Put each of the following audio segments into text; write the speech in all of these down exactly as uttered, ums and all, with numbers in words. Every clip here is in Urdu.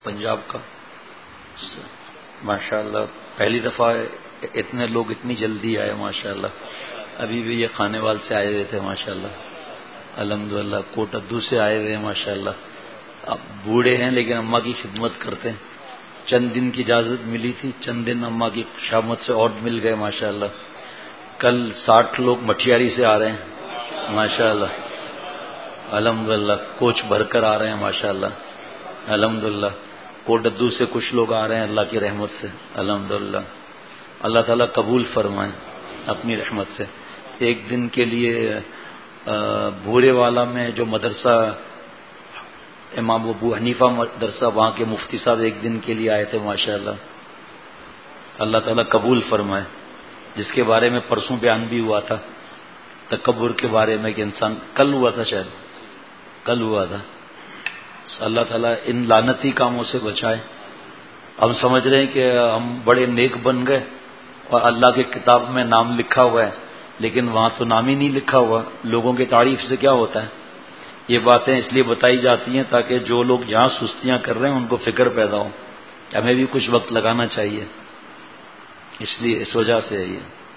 پنجاب کا ماشاءاللہ پہلی دفعہ اتنے لوگ اتنی جلدی آئے ماشاءاللہ. ابھی بھی یہ خانے وال سے آئے ہوئے تھے ماشاءاللہ. الحمدللہ کوٹ ادو سے آئے ہوئے ہیں ماشاءاللہ. اب بوڑھے ہیں لیکن اماں کی خدمت کرتے ہیں. چند دن کی اجازت ملی تھی, چند دن اماں کی شامت سے اور مل گئے ماشاءاللہ. کل ساٹھ لوگ مٹھیاری سے آ رہے ہیں ماشاءاللہ. الحمدللہ کوچ بھر کر آ رہے ہیں ماشاءاللہ. الحمدللہ کوٹ ادو سے کچھ لوگ آ رہے ہیں اللہ کی رحمت سے. الحمدللہ اللہ تعالیٰ قبول فرمائیں اپنی رحمت سے. ایک دن کے لیے بھورے والا میں جو مدرسہ امام ابو حنیفہ مدرسہ, وہاں کے مفتی صاحب ایک دن کے لیے آئے تھے ماشاءاللہ. اللہ تعالیٰ قبول فرمائے. جس کے بارے میں پرسوں بیان بھی ہوا تھا, تکبر کے بارے میں, کہ انسان کل ہوا تھا شاید کل ہوا تھا اللہ تعالیٰ ان لعنتی کاموں سے بچائے. ہم سمجھ رہے ہیں کہ ہم بڑے نیک بن گئے اور اللہ کی کتاب میں نام لکھا ہوا ہے, لیکن وہاں تو نام ہی نہیں لکھا ہوا. لوگوں کی تعریف سے کیا ہوتا ہے؟ یہ باتیں اس لیے بتائی جاتی ہیں تاکہ جو لوگ جہاں سستیاں کر رہے ہیں ان کو فکر پیدا ہو. ہمیں بھی کچھ وقت لگانا چاہیے, اس لیے اس وجہ سے ہے یہ.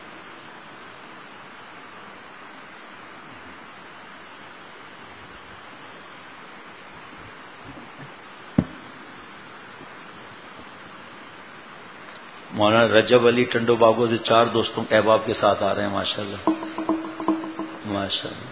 مولانا رجب علی ٹنڈو بابو سے چار دوستوں کے احباب کے ساتھ آ رہے ہیں ماشاءاللہ ماشاءاللہ.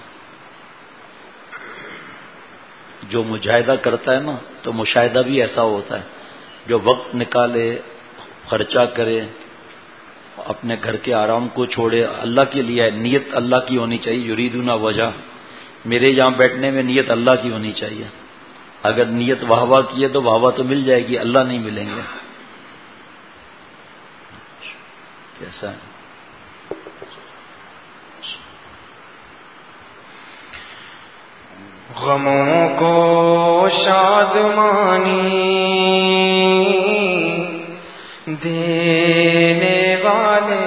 جو مجاہدہ کرتا ہے نا تو مشاہدہ بھی ایسا ہوتا ہے. جو وقت نکالے, خرچہ کرے, اپنے گھر کے آرام کو چھوڑے, اللہ کے لیے نیت اللہ کی ہونی چاہیے. یریدون وجہ, میرے یہاں بیٹھنے میں نیت اللہ کی ہونی چاہیے. اگر نیت واہ واہ کی ہے تو واہ واہ تو مل جائے گی, اللہ نہیں ملیں گے. کیسا ہے؟ غموں کو شادمانی دینے والے,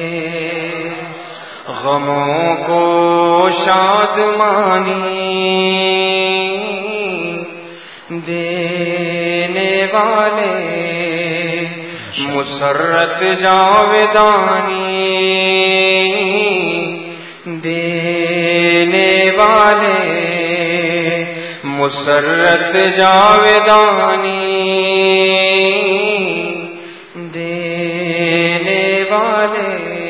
غموں کو شادمانی دینے والے, مسرت جاودانی دینے والے, مسرت جاودانی دینے والے.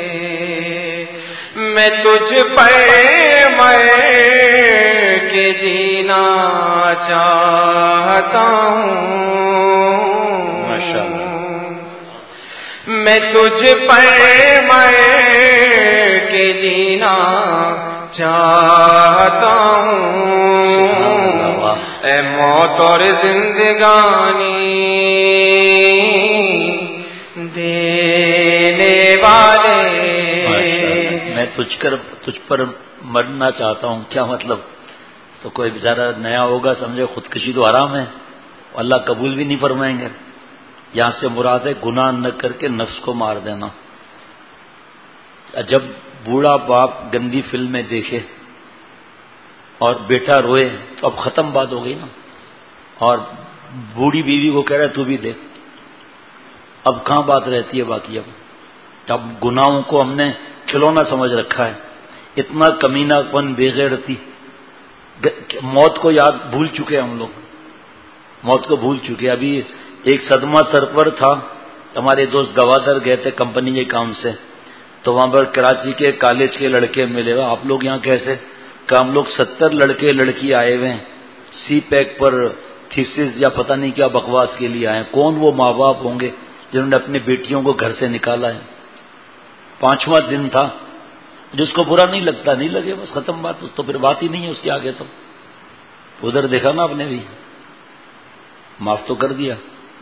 میں تجھ پر مر کے جینا چاہتا ہوں, میں تجھ پر مر کے جینا چاہتا ہوں. اے موت اور زندگانی دینے والے, میں تجھ کر تجھ پر مرنا چاہتا ہوں. کیا مطلب؟ تو کوئی بیچارہ نیا ہوگا سمجھے خودکشی تو حرام ہے, اللہ قبول بھی نہیں فرمائیں گے. یہاں سے مراد ہے گناہ نہ کر کے نفس کو مار دینا. جب بوڑھا باپ گندی فلمیں دیکھے اور بیٹا روئے تو اب ختم بات ہو گئی نا. اور بوڑھی بیوی کو کہہ رہا ہے تو بھی دیکھ, اب کہاں بات رہتی ہے باقی. اب اب گناہوں کو ہم نے کھلونا سمجھ رکھا ہے. اتنا کمینہ پن, بے غیرتی, موت کو یاد بھول چکے ہم لوگ, موت کو بھول چکے. ابھی ایک صدمہ سر پر تھا, ہمارے دوست گوادر گئے تھے کمپنی کے کام سے, تو وہاں پر کراچی کے کالج کے لڑکے ملے. آپ لوگ یہاں کیسے؟ کہ ہم لوگ ستر لڑکے لڑکی آئے ہوئے ہیں سی پیک پر تھیسس یا پتہ نہیں کیا بکواس کے لیے آئے ہیں. کون وہ ماں باپ ہوں گے جنہوں نے اپنی بیٹیوں کو گھر سے نکالا ہے؟ پانچواں دن تھا. جس کو برا نہیں لگتا نہیں لگے, بس ختم بات. تو پھر بات ہی نہیں ہے اس کے آگے. تو ادھر دیکھا نا آپ نے بھی, معاف تو کر دیا.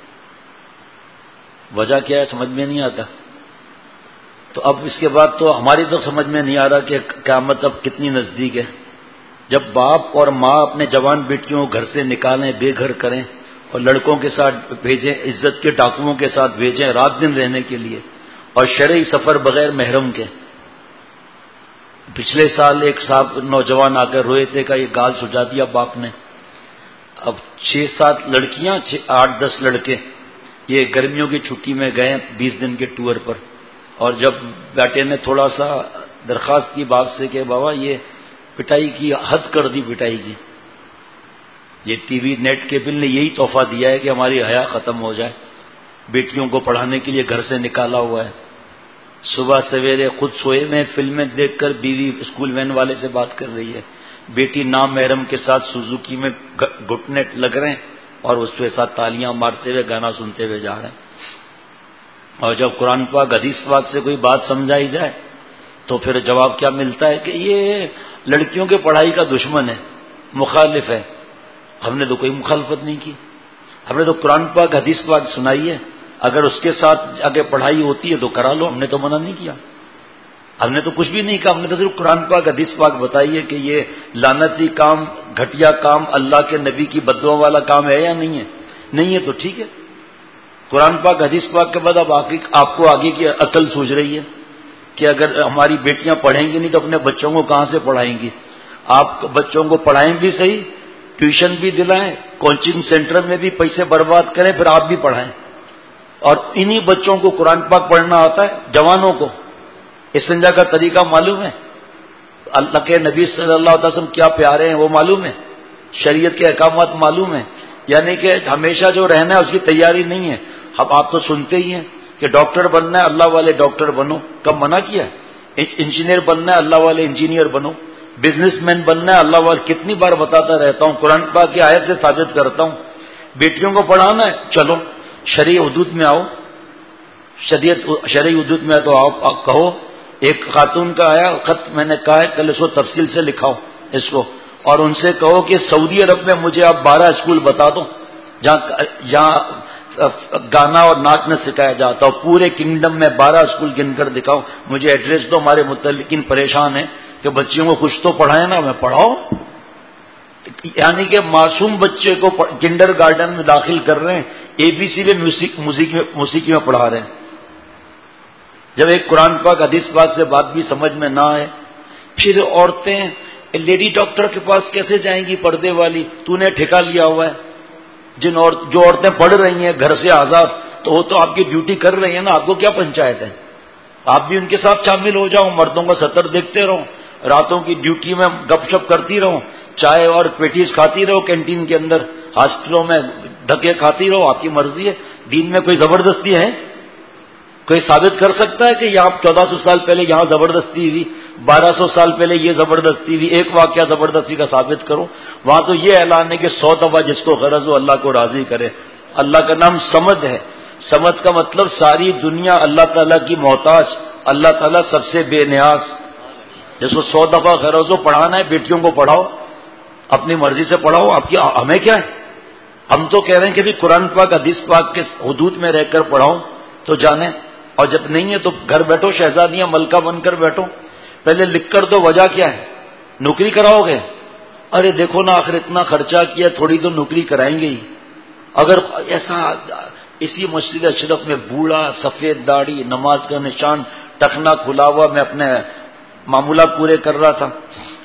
وجہ کیا ہے سمجھ میں نہیں آتا. تو اب اس کے بعد تو ہماری تو سمجھ میں نہیں آ رہا کہ قیامت اب کتنی نزدیک ہے. جب باپ اور ماں اپنے جوان بیٹیوں کو گھر سے نکالیں, بے گھر کریں اور لڑکوں کے ساتھ بھیجیں, عزت کے ڈاکوؤں کے ساتھ بھیجیں رات دن رہنے کے لیے, اور شرعی سفر بغیر محرم کے. پچھلے سال ایک صاحب نوجوان آ کر روئے تھے کہ یہ گال سجا دیا باپ نے. اب چھ سات لڑکیاں آٹھ دس لڑکے یہ گرمیوں کی چھٹی میں گئے بیس دن کے ٹور پر، اور جب بیٹے نے تھوڑا سا درخواست کی باپ سے کہ بابا یہ پٹائی کی حد کر دی پٹائی کی، یہ ٹی وی نیٹ کیبل نے یہی تحفہ دیا ہے کہ ہماری حیا ختم ہو جائے، بیٹیوں کو پڑھانے کے لیے گھر سے نکالا ہوا ہے، صبح سویرے خود سوئے میں فلمیں دیکھ کر بیوی اسکول وین والے سے بات کر رہی ہے، بیٹی نام محرم کے ساتھ سوزوکی میں گھٹنے لگ رہے ہیں اور اس کے ساتھ تالیاں مارتے ہوئے گانا سنتے ہوئے جا رہے ہیں۔ اور جب قرآن پاک حدیث پاک سے کوئی بات سمجھائی جائے تو پھر جواب کیا ملتا ہے کہ یہ لڑکیوں کے پڑھائی کا دشمن ہے، مخالف ہے۔ ہم نے تو کوئی مخالفت نہیں کی، ہم نے تو قرآن پاک حدیث پاک سنائی ہے، اگر اس کے ساتھ آگے پڑھائی ہوتی ہے تو کرا لو، ہم نے تو منع نہیں کیا، ہم نے تو کچھ بھی نہیں کہا، ہم نے تو صرف قرآن پاک حدیث پاک بتائی ہے کہ یہ لعنتی کام، گھٹیا کام، اللہ کے نبی کی بددعا والا کام ہے یا نہیں ہے، نہیں ہے تو ٹھیک ہے۔ قرآن پاک حدیث پاک کے بعد اب آپ کو آگے کی عقل سوچ رہی ہے کہ اگر ہماری بیٹیاں پڑھیں گی نہیں تو اپنے بچوں کو کہاں سے پڑھائیں گی؟ آپ بچوں کو پڑھائیں بھی صحیح، ٹیوشن بھی دلائیں، کوچنگ سینٹر میں بھی پیسے برباد کریں، پھر آپ بھی پڑھائیں، اور انہی بچوں کو قرآن پاک پڑھنا آتا ہے، جوانوں کو استنجا کا طریقہ معلوم ہے، اللہ کے نبی صلی اللہ علیہ وسلم کیا پیارے ہیں وہ معلوم ہے، شریعت کے احکامات معلوم ہیں، یعنی کہ ہمیشہ جو رہنا ہے اس کی تیاری نہیں ہے۔ اب آپ تو سنتے ہی ہیں کہ ڈاکٹر بننا ہے اللہ والے ڈاکٹر بنو، کب منع کیا ہے؟ انجینئر بننا ہے اللہ والے انجینئر بنو، بزنس مین بننا ہے اللہ والے، کتنی بار بتاتا رہتا ہوں، قرآن پاک کی آیت سے ثابت کرتا ہوں۔ بیٹیوں کو پڑھانا ہے، چلو شرعی حدود میں آؤ، شریعت شرعی حدود میں تو آپ کہو۔ ایک خاتون کا آیا خط، میں نے کہا ہے کل اس کو تفصیل سے لکھاؤ اس کو، اور ان سے کہو کہ سعودی عرب میں مجھے آپ بارہ اسکول بتا دو جہاں جہاں گانا اور ناچ نہ سکھایا جاتا ہو، پورے کنگڈم میں بارہ اسکول گن کر دکھاؤ، مجھے ایڈریس دو، ہمارے متعلقین پریشان ہیں کہ بچیوں کو کچھ تو پڑھائیں نا، میں پڑھاؤ۔ یعنی کہ معصوم بچے کو کنڈر گارڈن میں داخل کر رہے ہیں، اے بی سی میں موسیقی میں پڑھا رہے ہیں۔ جب ایک قرآن پاک حدیث پاک سے بات بھی سمجھ میں نہ آئے، پھر عورتیں لیڈی ڈاکٹر کے پاس کیسے جائیں گی پردے والی؟ تو نے ٹھیکا لیا ہوا ہے، جن اور جو عورتیں پڑھ رہی ہیں گھر سے آزاد، تو وہ تو آپ کی ڈیوٹی کر رہی ہیں نا، آپ کو کیا پنچایت ہے؟ آپ بھی ان کے ساتھ شامل ہو جاؤ، مردوں کا سطر دیکھتے رہو، راتوں کی ڈیوٹی میں گپ شپ کرتی رہو، چائے اور پیٹیز کھاتی رہو کینٹین کے اندر، ہاسپٹلوں میں دھکے کھاتی رہو، آپ کی مرضی ہے۔ دین میں کوئی زبردستی ہے؟ کوئی ثابت کر سکتا ہے کہ یہاں چودہ سو سال پہلے یہاں زبردستی ہوئی، بارہ سو سال پہلے یہ زبردستی ہوئی؟ ایک واقعہ زبردستی کا ثابت کرو۔ وہاں تو یہ اعلان ہے کہ سو دفعہ جس کو غرض ہو اللہ کو راضی کرے۔ اللہ کا نام صمد ہے، صمد کا مطلب ساری دنیا اللہ تعالیٰ کی محتاج، اللہ تعالیٰ سب سے بے نیاز۔ جس کو سو دفعہ غرض ہو پڑھانا ہے، بیٹیوں کو پڑھاؤ، اپنی مرضی سے پڑھاؤ، آپ کی ہمیں کیا ہے؟ ہم تو کہہ رہے ہیں کہ بھی قرآن پاک حدیث پاک کے حدود میں رہ کر پڑھاؤ تو جانے، اور جب نہیں ہے تو گھر بیٹھو، شہزادیاں ملکہ بن کر بیٹھو۔ پہلے لکھ کر دو، وجہ کیا ہے؟ نوکری کراؤ گے؟ ارے دیکھو نا آخر اتنا خرچہ کیا، تھوڑی تو نوکری کرائیں گے ہی۔ اگر ایسا اسی مسجد اشرف میں بوڑھا سفید داڑھی، نماز کا نشان، ٹخنا کھلا ہوا، میں اپنے معمولات پورے کر رہا تھا،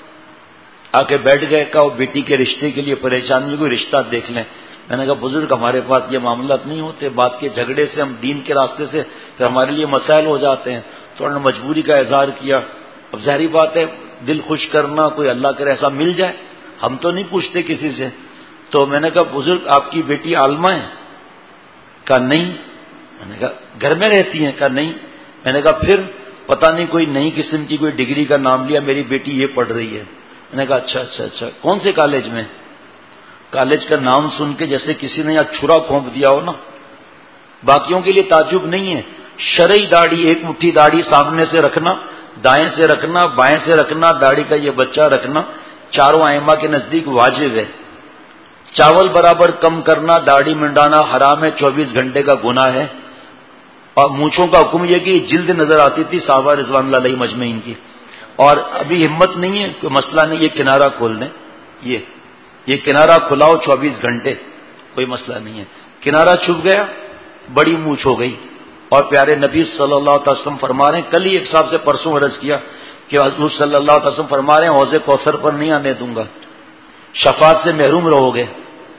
آ کے بیٹھ گئے، کہا وہ بیٹی کے رشتے کے لیے پریشانی، کوئی رشتہ دیکھ لیں۔ میں نے کہا بزرگ ہمارے پاس یہ معاملات نہیں ہوتے، بات کے جھگڑے سے، ہم دین کے راستے سے پھر ہمارے لیے مسائل ہو جاتے ہیں، تو انہوں نے مجبوری کا اظہار کیا۔ اب ظاہری بات ہے دل خوش کرنا، کوئی اللہ کرے ایسا مل جائے، ہم تو نہیں پوچھتے کسی سے۔ تو میں نے کہا بزرگ آپ کی بیٹی عالمہ ہے؟ کہا نہیں۔ میں نے کہا گھر میں رہتی ہیں؟ کہا نہیں۔ میں نے کہا پھر پتہ نہیں کوئی نئی قسم کی کوئی ڈگری کا نام لیا، میری بیٹی یہ پڑھ رہی ہے۔ میں نے کہا اچھا اچھا اچھا کون سے کالج میں؟ کالج کا نام سن کے جیسے کسی نے یہاں چھرا کھونپ دیا ہو نا۔ باقیوں کے لیے تعجب نہیں ہے، شرعی داڑھی، ایک مٹھی داڑھی سامنے سے رکھنا، دائیں سے رکھنا، بائیں سے رکھنا، داڑھی کا یہ بچہ رکھنا چاروں ائمہ کے نزدیک واجب ہے۔ چاول برابر کم کرنا، داڑھی منڈانا حرام ہے، چوبیس گھنٹے کا گناہ ہے۔ اور مونچھوں کا حکم یہ کہ جلد نظر آتی تھی صحابہ رضوان اللہ علیہ مجمعین کی، اور ابھی ہمت نہیں ہے، کوئی مسئلہ نہیں، یہ کنارہ کھول دیں، یہ یہ کنارہ کھلاؤ چوبیس گھنٹے، کوئی مسئلہ نہیں ہے۔ کنارہ چھپ گیا، بڑی مونچھ ہو گئی، اور پیارے نبی صلی اللہ علیہ وسلم فرما رہے ہیں، کل ہی ایک صاحب سے پرسوں عرض کیا کہ حضور صلی اللہ علیہ وسلم فرما رہے ہیں حوض کوثر پر نہیں آنے دوں گا، شفاعت سے محروم رہو گے۔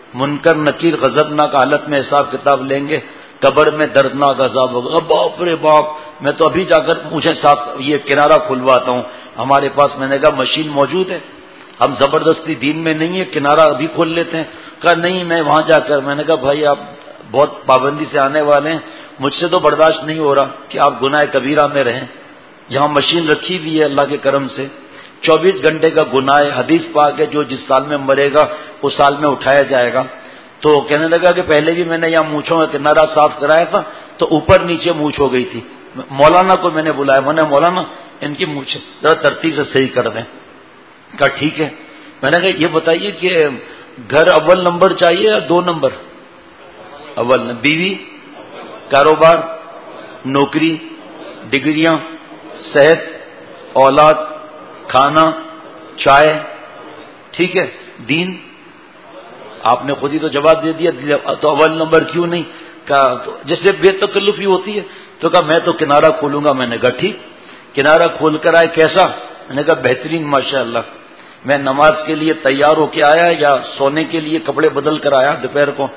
منکر نکیر غضبناک حالت میں حساب کتاب لیں گے، قبر میں دردناک عذاب ہوگا. باپ رے باپ، میں تو ابھی جا کر مجھے صاف یہ کنارہ کھلواتا ہوں. ہمارے پاس میں نے کہا مشین موجود ہے، ہم زبردستی دین میں نہیں ہے، کنارہ ابھی کھول لیتے ہیں. کہا نہیں میں وہاں جا کر. میں نے کہا بھائی آپ بہت پابندی سے آنے والے ہیں، مجھ سے تو برداشت نہیں ہو رہا کہ آپ گناہ کبیرہ میں رہیں. یہاں مشین رکھی ہوئی ہے اللہ کے کرم سے، چوبیس گھنٹے کا گناہ ہے. حدیث پاک ہے جو جس سال میں مرے گا اس سال میں اٹھایا جائے گا. تو کہنے لگا کہ پہلے بھی میں نے یہاں مونچھوں کا کنارہ صاف کرایا تھا تو اوپر نیچے مونچھ ہو گئی تھی. مولانا کو میں نے بلایا، میں نے مولانا ان کی مونچھ ذرا ترتیب سے صحیح کر دیں. کہا ٹھیک ہے. میں نے کہا یہ بتائیے کہ گھر اول نمبر چاہیے یا دو نمبر؟ اول. بیوی، کاروبار، نوکری، ڈگریاں، صحت، اولاد، کھانا، چائے، ٹھیک ہے. دین آپ نے خود ہی تو جواب دے دیا، تو اول نمبر کیوں نہیں؟ کہا تو جس سے بے تکلفی ہوتی ہے. تو کہا میں تو کنارہ کھولوں گا. میں نے کہا ٹھیک. کنارہ کھول کر آئے. کیسا؟ میں نے کہا بہترین ماشاء اللہ. میں نماز کے لیے تیار ہو کے آیا یا سونے کے لیے کپڑے بدل کر آیا دوپہر کو؟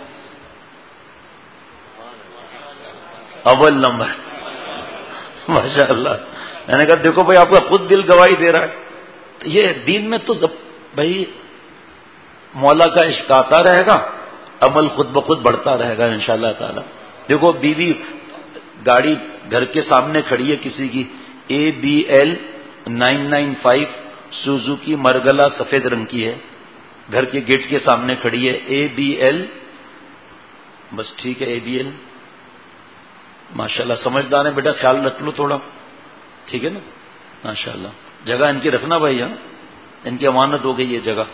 اول نمبر ماشاء اللہ. میں نے کہا دیکھو بھائی آپ کا خود دل گواہی دے رہا ہے. تو یہ دین میں تو بھائی مولا کا عشق آتا رہے گا، عمل خود بخود بڑھتا رہے گا انشاءاللہ تعالی. دیکھو بیوی گاڑی گھر کے سامنے کھڑی ہے کسی کی، A B L nine nine five Suzuki Margalla سفید رنگ کی ہے، گھر کے گیٹ کے سامنے کھڑی ہے. اے بی ایل بس ٹھیک ہے. اے بی ایل ماشاءاللہ سمجھدار ہیں بیٹا، خیال رکھ لو تھوڑا، ٹھیک ہے نا. ماشاءاللہ جگہ ان کی رکھنا بھائی، ہاں ان کی امانت ہو گئی یہ جگہ.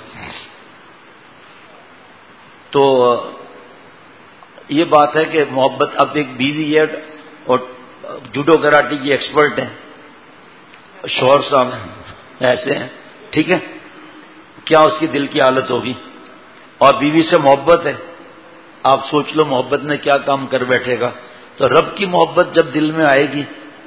تو یہ بات ہے کہ محبت. اب ایک بیوی ہے اور جوڈو کراٹی کی ایکسپرٹ ہیں، شوہر صاحب ایسے ہیں، ٹھیک ہے. کیا اس کی دل کی حالت ہوگی؟ اور بیوی سے محبت ہے. آپ سوچ لو محبت میں کیا کام کر بیٹھے گا. تو رب کی محبت جب دل میں آئے گی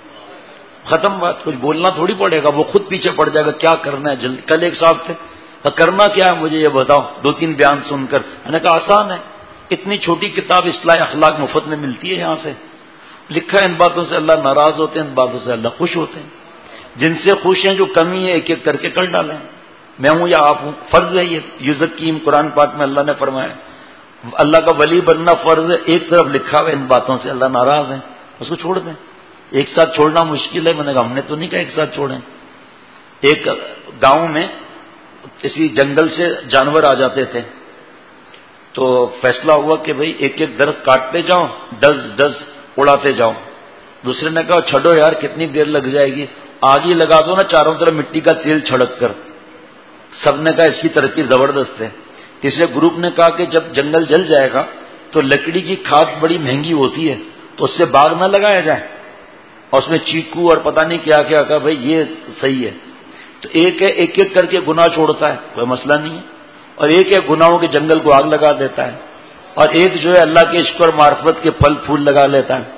ختم بات، کچھ بولنا تھوڑی پڑے گا، وہ خود پیچھے پڑ جائے گا. کیا کرنا ہے جلدی. کل ایک صاحب تھے، کرنا کیا ہے مجھے یہ بتاؤ. دو تین بیان سن کر میں نے کہا آسان ہے، اتنی چھوٹی کتاب اصلاح اخلاق مفت میں ملتی ہے یہاں سے. لکھا ہے ان باتوں سے اللہ ناراض ہوتے ہیں، ان باتوں سے اللہ خوش ہوتے ہیں. جن سے خوش ہیں جو کمی ہے ایک ایک کر کے کر ڈالیں. میں ہوں یا آپ ہوں، فرض ہے یہ. یزکیم قرآن پاک میں اللہ نے فرمایا اللہ کا ولی بننا فرض ہے. ایک طرف لکھا ہوا ان باتوں سے اللہ ناراض ہے، اس کو چھوڑ دیں. ایک ساتھ چھوڑنا مشکل ہے. میں نے کہا ہم نے تو نہیں کہا ایک ساتھ چھوڑیں. ایک گاؤں میں کسی جنگل سے جانور آ جاتے تھے، تو فیصلہ ہوا کہ بھئی ایک ایک درخت کاٹتے جاؤ، ڈز ڈز اڑاتے جاؤ. دوسرے نے کہا چھڑو یار کتنی دیر لگ جائے گی، آگ ہی لگا دو نا چاروں طرف مٹی کا تیل چھڑک کر. سب نے کہا اس کی ترکیب زبردست ہے. تیسرے گروپ نے کہا کہ جب جنگل جل جائے گا تو لکڑی کی کھاد بڑی مہنگی ہوتی ہے تو اس سے باغ نہ لگایا جائے، اور اس میں چیکو اور پتہ نہیں کیا کیا. کہا بھئی یہ صحیح ہے. تو ایک ہے ایک ایک کر کے گناہ چھوڑتا ہے، کوئی مسئلہ نہیں ہے. اور ایک ہے گناہوں کے جنگل کو آگ لگا دیتا ہے. اور ایک جو ہے اللہ کے عشق اور معرفت کے پھل پھول لگا لیتا ہے.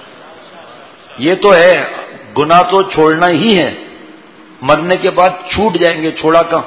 یہ تو ہے گناہ تو چھوڑنا ہی ہے. مرنے کے بعد چھوٹ جائیں گے، چھوڑا کہاں.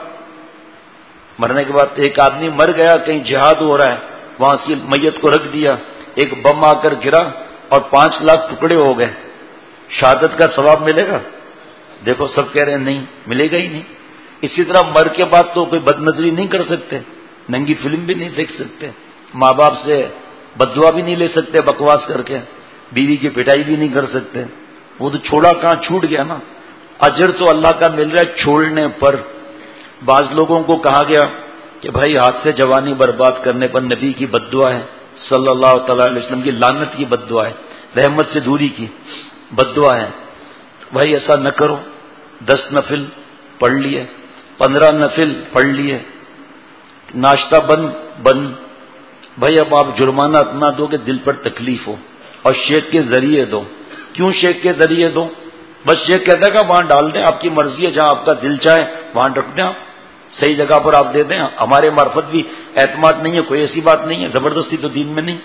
مرنے کے بعد ایک آدمی مر گیا، کہیں جہاد ہو رہا ہے، وہاں سے میت کو رکھ دیا، ایک بم آ کر گرا اور پانچ لاکھ ٹکڑے ہو گئے. شہادت کا ثواب ملے گا؟ دیکھو سب کہہ رہے ہیں نہیں، ملے گا ہی نہیں. اسی طرح مر کے بعد تو کوئی بد نظری نہیں کر سکتے، ننگی فلم بھی نہیں دیکھ سکتے، ماں باپ سے بددعا بھی نہیں لے سکتے بکواس کر کے، بیوی کی پٹائی بھی نہیں کر سکتے. وہ تو چھوڑا کہاں، چھوٹ گیا نا. اجر تو اللہ کا مل رہا ہے چھوڑنے پر. بعض لوگوں کو کہا گیا کہ بھائی ہاتھ سے جوانی برباد کرنے پر نبی کی بددعا ہے، صلی اللہ تعالی علیہ وسلم کی لعنت کی بددعا ہے، رحمت سے دوری کی بددعا ہے. بھائی ایسا نہ کرو. دس نفل پڑھ لیے، پندرہ نفل پڑھ لیے، ناشتہ بند بند. بھائی اب آپ جرمانہ اتنا دو کہ دل پر تکلیف ہو، اور شیخ کے ذریعے دو. کیوں شیخ کے ذریعے دو؟ بس شیخ کہتا ہے کہ وہاں ڈال دیں، آپ کی مرضی ہے، جہاں آپ کا دل چاہے وہاں رکھ دیں، آپ صحیح جگہ پر آپ دے دیں. ہمارے معرفت بھی اعتماد نہیں ہے، کوئی ایسی بات نہیں ہے، زبردستی تو دین میں نہیں.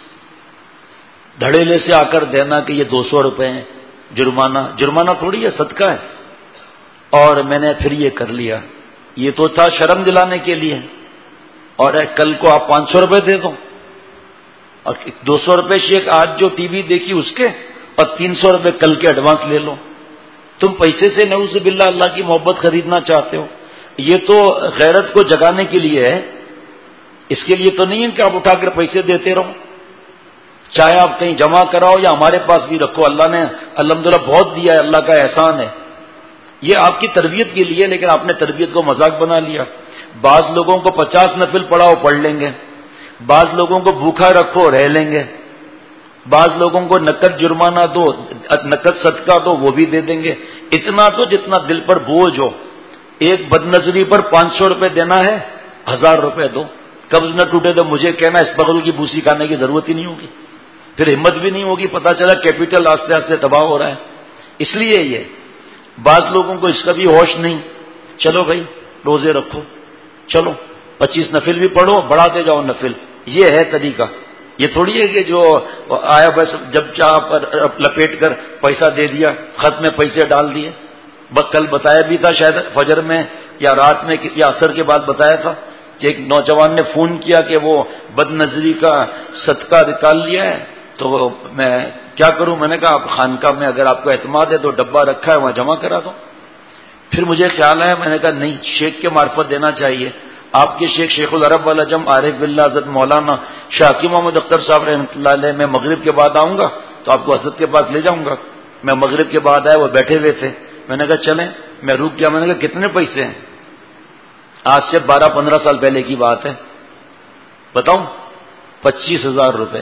دھڑیلے سے آ کر دینا کہ یہ دو سو روپے ہیں جرمانہ، جرمانہ تھوڑی ہے، صدقہ ہے. اور میں نے پھر یہ کر لیا، یہ تو تھا شرم دلانے کے لیے. اور کل کو آپ پانچ سو روپے دے دو، اور دو سو روپے شیخ آج جو ٹی وی دیکھی اس کے، اور تین سو روپے کل کے ایڈوانس لے لو. تم پیسے سے نعوذ باللہ اللہ کی محبت خریدنا چاہتے ہو. یہ تو غیرت کو جگانے کے لیے ہے، اس کے لیے تو نہیں ہے کہ آپ اٹھا کر پیسے دیتے رہو. چاہے آپ کہیں جمع کراؤ یا ہمارے پاس بھی رکھو، اللہ نے الحمدللہ بہت دیا ہے، اللہ کا احسان ہے. یہ آپ کی تربیت کے لیے، لیکن آپ نے تربیت کو مذاق بنا لیا. بعض لوگوں کو پچاس نفل پڑھاؤ پڑھ لیں گے، بعض لوگوں کو بھوکا رکھو رہ لیں گے، بعض لوگوں کو نقد جرمانہ دو، نقد صدقہ دو، وہ بھی دے دیں گے. اتنا تو جتنا دل پر بوجھ ہو. ایک بد نظری پر پانچ سو روپے دینا ہے، ہزار روپے دو. قبض نہ ٹوٹے تو مجھے کہنا اس بغل کی بوسی کھانے کی ضرورت ہی نہیں ہوگی، پھر ہمت بھی نہیں ہوگی. پتا چلا کیپٹل آستے آستے تباہ ہو رہا ہے. اس لیے یہ بعض لوگوں کو اس کا بھی ہوش نہیں. چلو بھائی روزے رکھو، چلو پچیس نفل بھی پڑھو، بڑھاتے جاؤ نفل. یہ ہے طریقہ. یہ تھوڑی ہے کہ جو آیا بس جب چاہ پر لپیٹ کر پیسہ دے دیا، خط میں پیسے ڈال دیے. کل بتایا بھی تھا شاید فجر میں یا رات میں یا عصر کے بعد بتایا تھا کہ ایک نوجوان نے فون کیا کہ وہ بد نظری کا صدقہ نکال لیا ہے، تو میں کیا کروں. میں نے کہا آپ خانقاہ میں اگر آپ کو اعتماد ہے تو ڈبہ رکھا ہے وہاں جمع کرا دو. پھر مجھے خیال آیا، میں نے کہا نہیں، شیخ کے معرفت دینا چاہیے. آپ کے شیخ شیخ العرب والعجم عارف باللہ حضرت مولانا شاکی محمد اختر صاحب رحمۃ اللہ علیہ، میں مغرب کے بعد آؤں گا تو آپ کو حضرت کے پاس لے جاؤں گا. میں مغرب کے بعد آیا، وہ بیٹھے ہوئے تھے. میں نے کہا چلیں. میں رک گیا. میں نے کہا کتنے پیسے ہیں؟ آج سے بارہ پندرہ سال پہلے کی بات ہے. بتاؤں؟ پچیس ہزار روپے.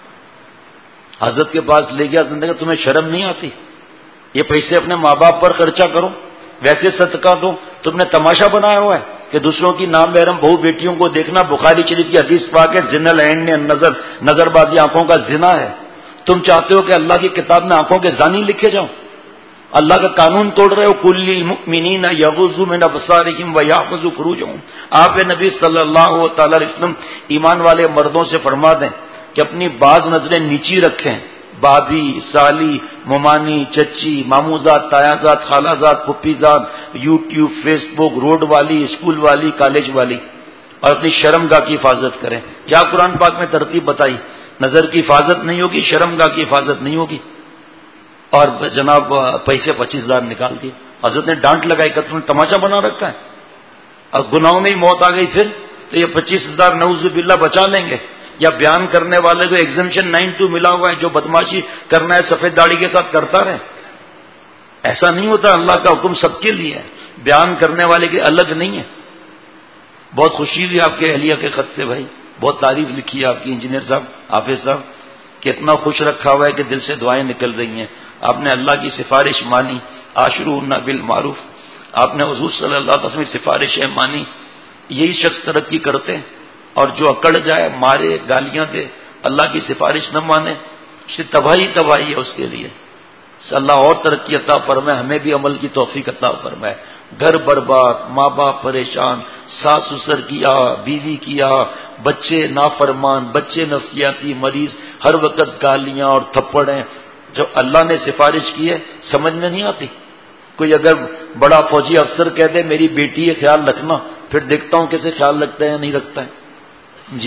حضرت کے پاس لے گیا. نے کہا تمہیں شرم نہیں آتی؟ یہ پیسے اپنے ماں باپ پر خرچہ کرو، ویسے صدقہ دو. تم نے تماشا بنایا ہوا ہے کہ دوسروں کی نام محرم بہو بیٹیوں کو دیکھنا. بخاری شریف کی حدیث پاک ہے، زنا العین نظر، نظر بازی آنکھوں کا زنا ہے. تم چاہتے ہو کہ اللہ کی کتاب میں آنکھوں کے زانی لکھے جاؤ؟ اللہ کا قانون توڑ رہے ہو. کل للمؤمنین یغضوا من ابصارہم ویحفظوا فروجہم. آپ نبی صلی اللہ تعالی علیہ وسلم ایمان والے مردوں سے فرما دیں کہ اپنی بعض نظریں نیچی رکھیں. بابی، سالی، ممانی، چچی، ماموزاد، تایازاد، خالازاد، پھپھیزاد، یوٹیوب، فیس بک، روڈ والی، اسکول والی، کالج والی، اور اپنی شرم گاہ کی حفاظت کریں. کیا قرآن پاک میں ترتیب بتائی؟ نظر کی حفاظت نہیں ہوگی، شرم گاہ کی حفاظت نہیں ہوگی. اور جناب پیسے پچیس ہزار نکال دیے. حضرت نے ڈانٹ لگائی کہ تم نے تماشا بنا رکھا ہے. اور گناہوں میں ہی موت آ گئی پھر تو یہ پچیس ہزار نعوذ باللہ بچا لیں گے. یا بیان کرنے والے کو ایگزمشن نائن ٹو ملا ہوا ہے، جو بدماشی کرنا ہے سفید داڑھی کے ساتھ کرتا رہے. ایسا نہیں ہوتا. اللہ کا حکم سب کے لیے ہے، بیان کرنے والے کے الگ نہیں ہے. بہت خوشی ہوئی آپ کے اہلیہ کے خط سے بھائی، بہت تعریف لکھی ہے آپ کی انجینئر صاحب، حافظ صاحب، کہ اتنا خوش رکھا ہوا ہے کہ دل سے دعائیں نکل رہی ہیں. آپ نے اللہ کی سفارش مانی، عاشروہن بالمعروف. آپ نے حضور صلی اللہ علیہ وسلم کی سفارشیں مانی. یہی شخص ترقی کرتے ہیں. اور جو اکڑ جائے، مارے، گالیاں دے، اللہ کی سفارش نہ مانے، تباہی تباہی ہے اس کے لیے. اللہ اور ترقی عطا فرمائے، ہمیں بھی عمل کی توفیق عطا فرمائے. گھر برباد، ماں باپ پریشان، ساس سسر کیا، بیوی کیا، بچے نافرمان، بچے نفسیاتی مریض، ہر وقت گالیاں اور تھپڑیں. جو اللہ نے سفارش کی ہے سمجھ میں نہیں آتی. کوئی اگر بڑا فوجی افسر کہہ دے میری بیٹی ہے خیال رکھنا، پھر دیکھتا ہوں کیسے خیال رکھتا ہے یا نہیں رکھتا ہے. جی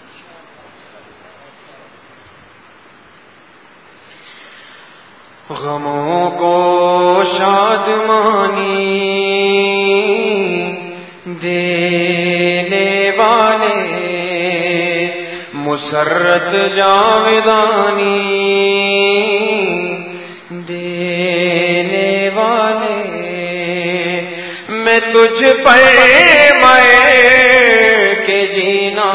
غموں کو شادمانی دینے والے، مسرت جاودانی دینے والے، میں تجھ پر میں کے جینا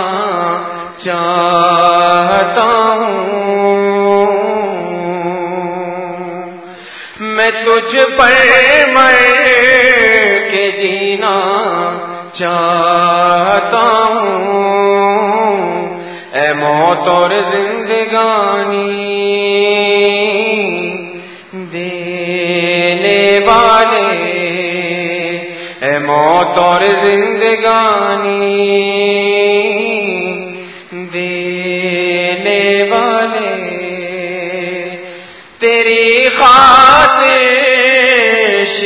چاہتا ہوں، میں تجھ پر میں کے جینا چاہتا ہوں. اے موت اور زندگانی دینے والے، اے موت اور زندگانی دینے والے، تیری خاطر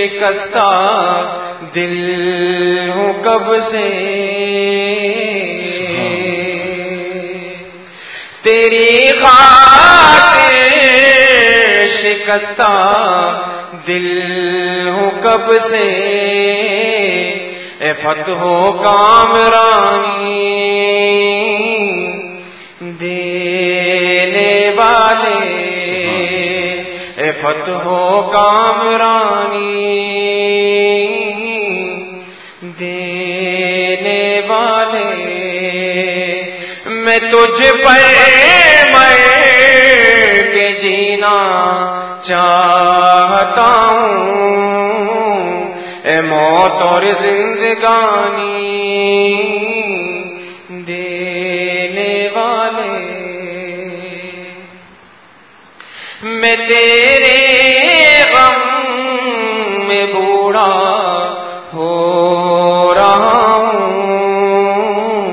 شکستہ دل ہوں کب سے، تیری خاطر شکستہ دل ہوں کب سے، اے فتح و کامرانی دینے والے، اے فتح و کامرانی دینے والے، میں تجھ پر مر کے جینا چاہتا ہوں، اے موت اور زندگانی دینے والے، میں تیرے غم میں بوڑھا ہو رہا ہوں،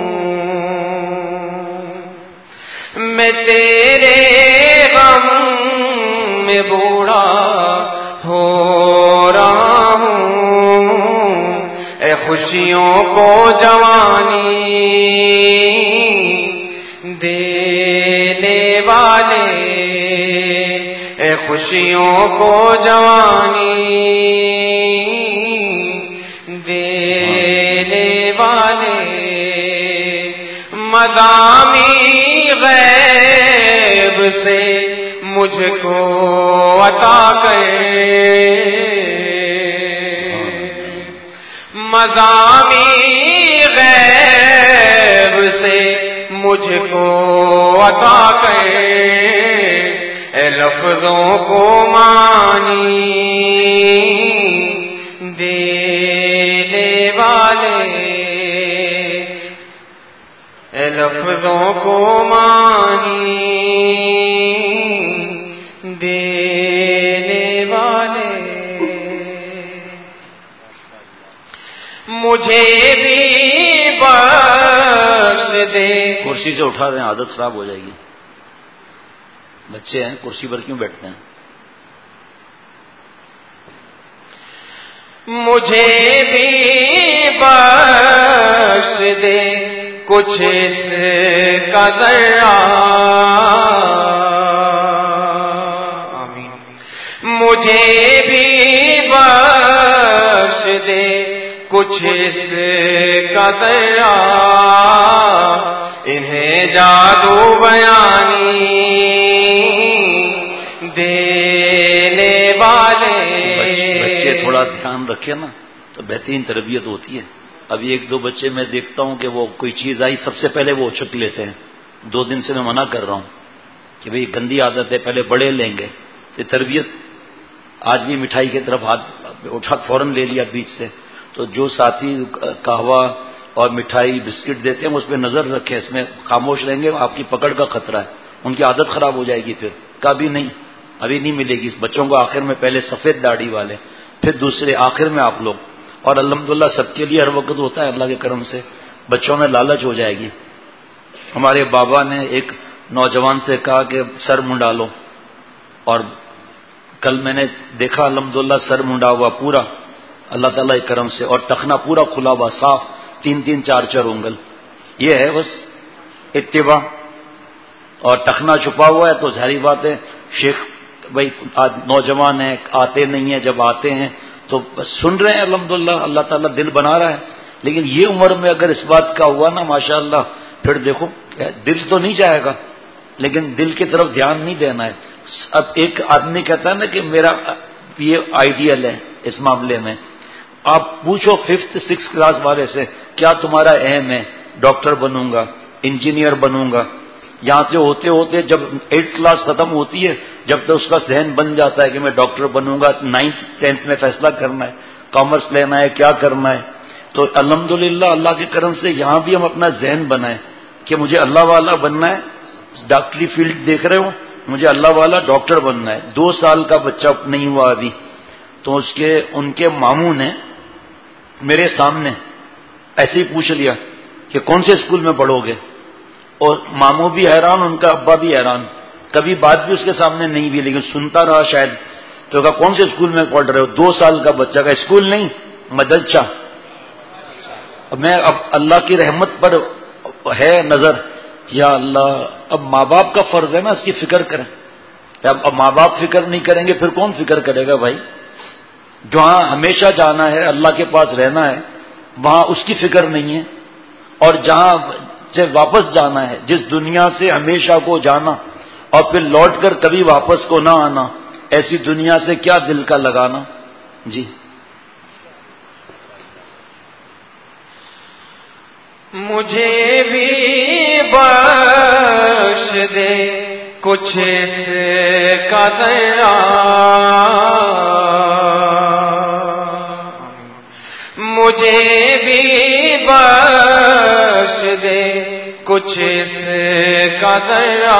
میں تیرے غم میں بوڑھا ہو رہا ہوں، اے خوشیوں کو جوانی دینے والے، اے خوشیوں کو جوانی دینے والے، مدامی غیب سے مجھ کو عطا کرے، مدامی غیب سے مجھ کو عطا کرے، اے لفظوں کو معنی دینے والے، اے لفظوں کو معنی دینے والے، مجھے بھی بخش دے۔ کرسی سے اٹھا دیں، عادت خراب ہو جائے گی، بچے ہیں کرسی پر کیوں بیٹھتے ہیں؟ مجھے بھی بخش دے کچھ اس کا ذرہ، آمین، مجھے بھی بخش دے کچھ اس کا ذرہ، انہیں جادو بیانی دینے والے، بچے تھوڑا دھیان رکھے نا تو بہترین تربیت ہوتی ہے۔ ابھی ایک دو بچے میں دیکھتا ہوں کہ وہ کوئی چیز آئی سب سے پہلے وہ اچک لیتے ہیں، دو دن سے میں منع کر رہا ہوں کہ بھئی گندی عادت ہے، پہلے بڑے لیں گے تو تربیت۔ آج بھی مٹھائی کی طرف ہاتھ اٹھا فوراً لے لیا بیچ سے، تو جو ساتھی قہوہ اور مٹھائی بسکٹ دیتے ہیں اس پہ نظر رکھیں، اس میں خاموش رہیں گے، آپ کی پکڑ کا خطرہ ہے، ان کی عادت خراب ہو جائے گی، پھر کبھی نہیں، ابھی نہیں ملے گی۔ بچوں کو آخر میں پہلے سفید داڑھی والے، پھر دوسرے، آخر میں آپ لوگ، اور الحمدللہ سب کے لیے ہر وقت ہوتا ہے اللہ کے کرم سے، بچوں میں لالچ ہو جائے گی۔ ہمارے بابا نے ایک نوجوان سے کہا کہ سر منڈا لو، اور کل میں نے دیکھا الحمدللہ سر منڈا ہوا پورا اللہ تعالیٰ کے کرم سے، اور ٹخنا پورا کھلا ہوا صاف، تین تین چار چار انگل۔ یہ ہے بس اتباع، اور ٹخنا چھپا ہوا ہے تو ظاہری بات ہے شیخ بھائی نوجوان ہیں، آتے نہیں ہیں، جب آتے ہیں تو بس سن رہے ہیں الحمدللہ، اللہ تعالیٰ دل بنا رہا ہے، لیکن یہ عمر میں اگر اس بات کا ہوا نا ماشاءاللہ، پھر دیکھو دل تو نہیں جائے گا لیکن دل کی طرف دھیان نہیں دینا ہے۔ اب ایک آدمی کہتا ہے نا کہ میرا یہ آئیڈیل ہے اس معاملے میں، آپ پوچھو ففتھ سکس کلاس والے سے کیا تمہارا ایم ہے؟ ڈاکٹر بنوں گا، انجینئر بنوں گا۔ یہاں سے ہوتے ہوتے جب ایٹ کلاس ختم ہوتی ہے، جب تک اس کا ذہن بن جاتا ہے کہ میں ڈاکٹر بنوں گا، نائنتھ ٹینتھ میں فیصلہ کرنا ہے، کامرس لینا ہے، کیا کرنا ہے۔ تو الحمدللہ اللہ کے کرم سے یہاں بھی ہم اپنا ذہن بنائیں کہ مجھے اللہ والا بننا ہے، ڈاکٹری فیلڈ دیکھ رہے ہو، مجھے اللہ والا ڈاکٹر بننا ہے۔ دو سال کا بچہ نہیں ہوا ابھی، تو اس کے ان کے ماموں نے میرے سامنے ایسے ہی پوچھ لیا کہ کون سے اسکول میں پڑھو گے، اور ماموں بھی حیران، ان کا ابا بھی حیران، کبھی بات بھی اس کے سامنے نہیں بھی لیکن سنتا رہا شاید۔ تو کہا کون سے اسکول میں پڑھ رہے ہو؟ دو سال کا بچہ کا اسکول نہیں مدرسہ۔ میں اب اللہ کی رحمت پر ہے نظر یا اللہ اب ماں باپ کا فرض ہے نا اس کی فکر کریں. اب اب ماں باپ فکر نہیں کریں گے پھر کون فکر کرے گا بھائی؟ جہاں ہمیشہ جانا ہے اللہ کے پاس رہنا ہے وہاں اس کی فکر نہیں ہے، اور جہاں سے واپس جانا ہے جس دنیا سے ہمیشہ کو جانا اور پھر لوٹ کر کبھی واپس کو نہ آنا، ایسی دنیا سے کیا دل کا لگانا. جی مجھے بھی بخش دے کچھ اس کا ذرا، مجھے بھی بخش دے کچھ اس کا ذرا،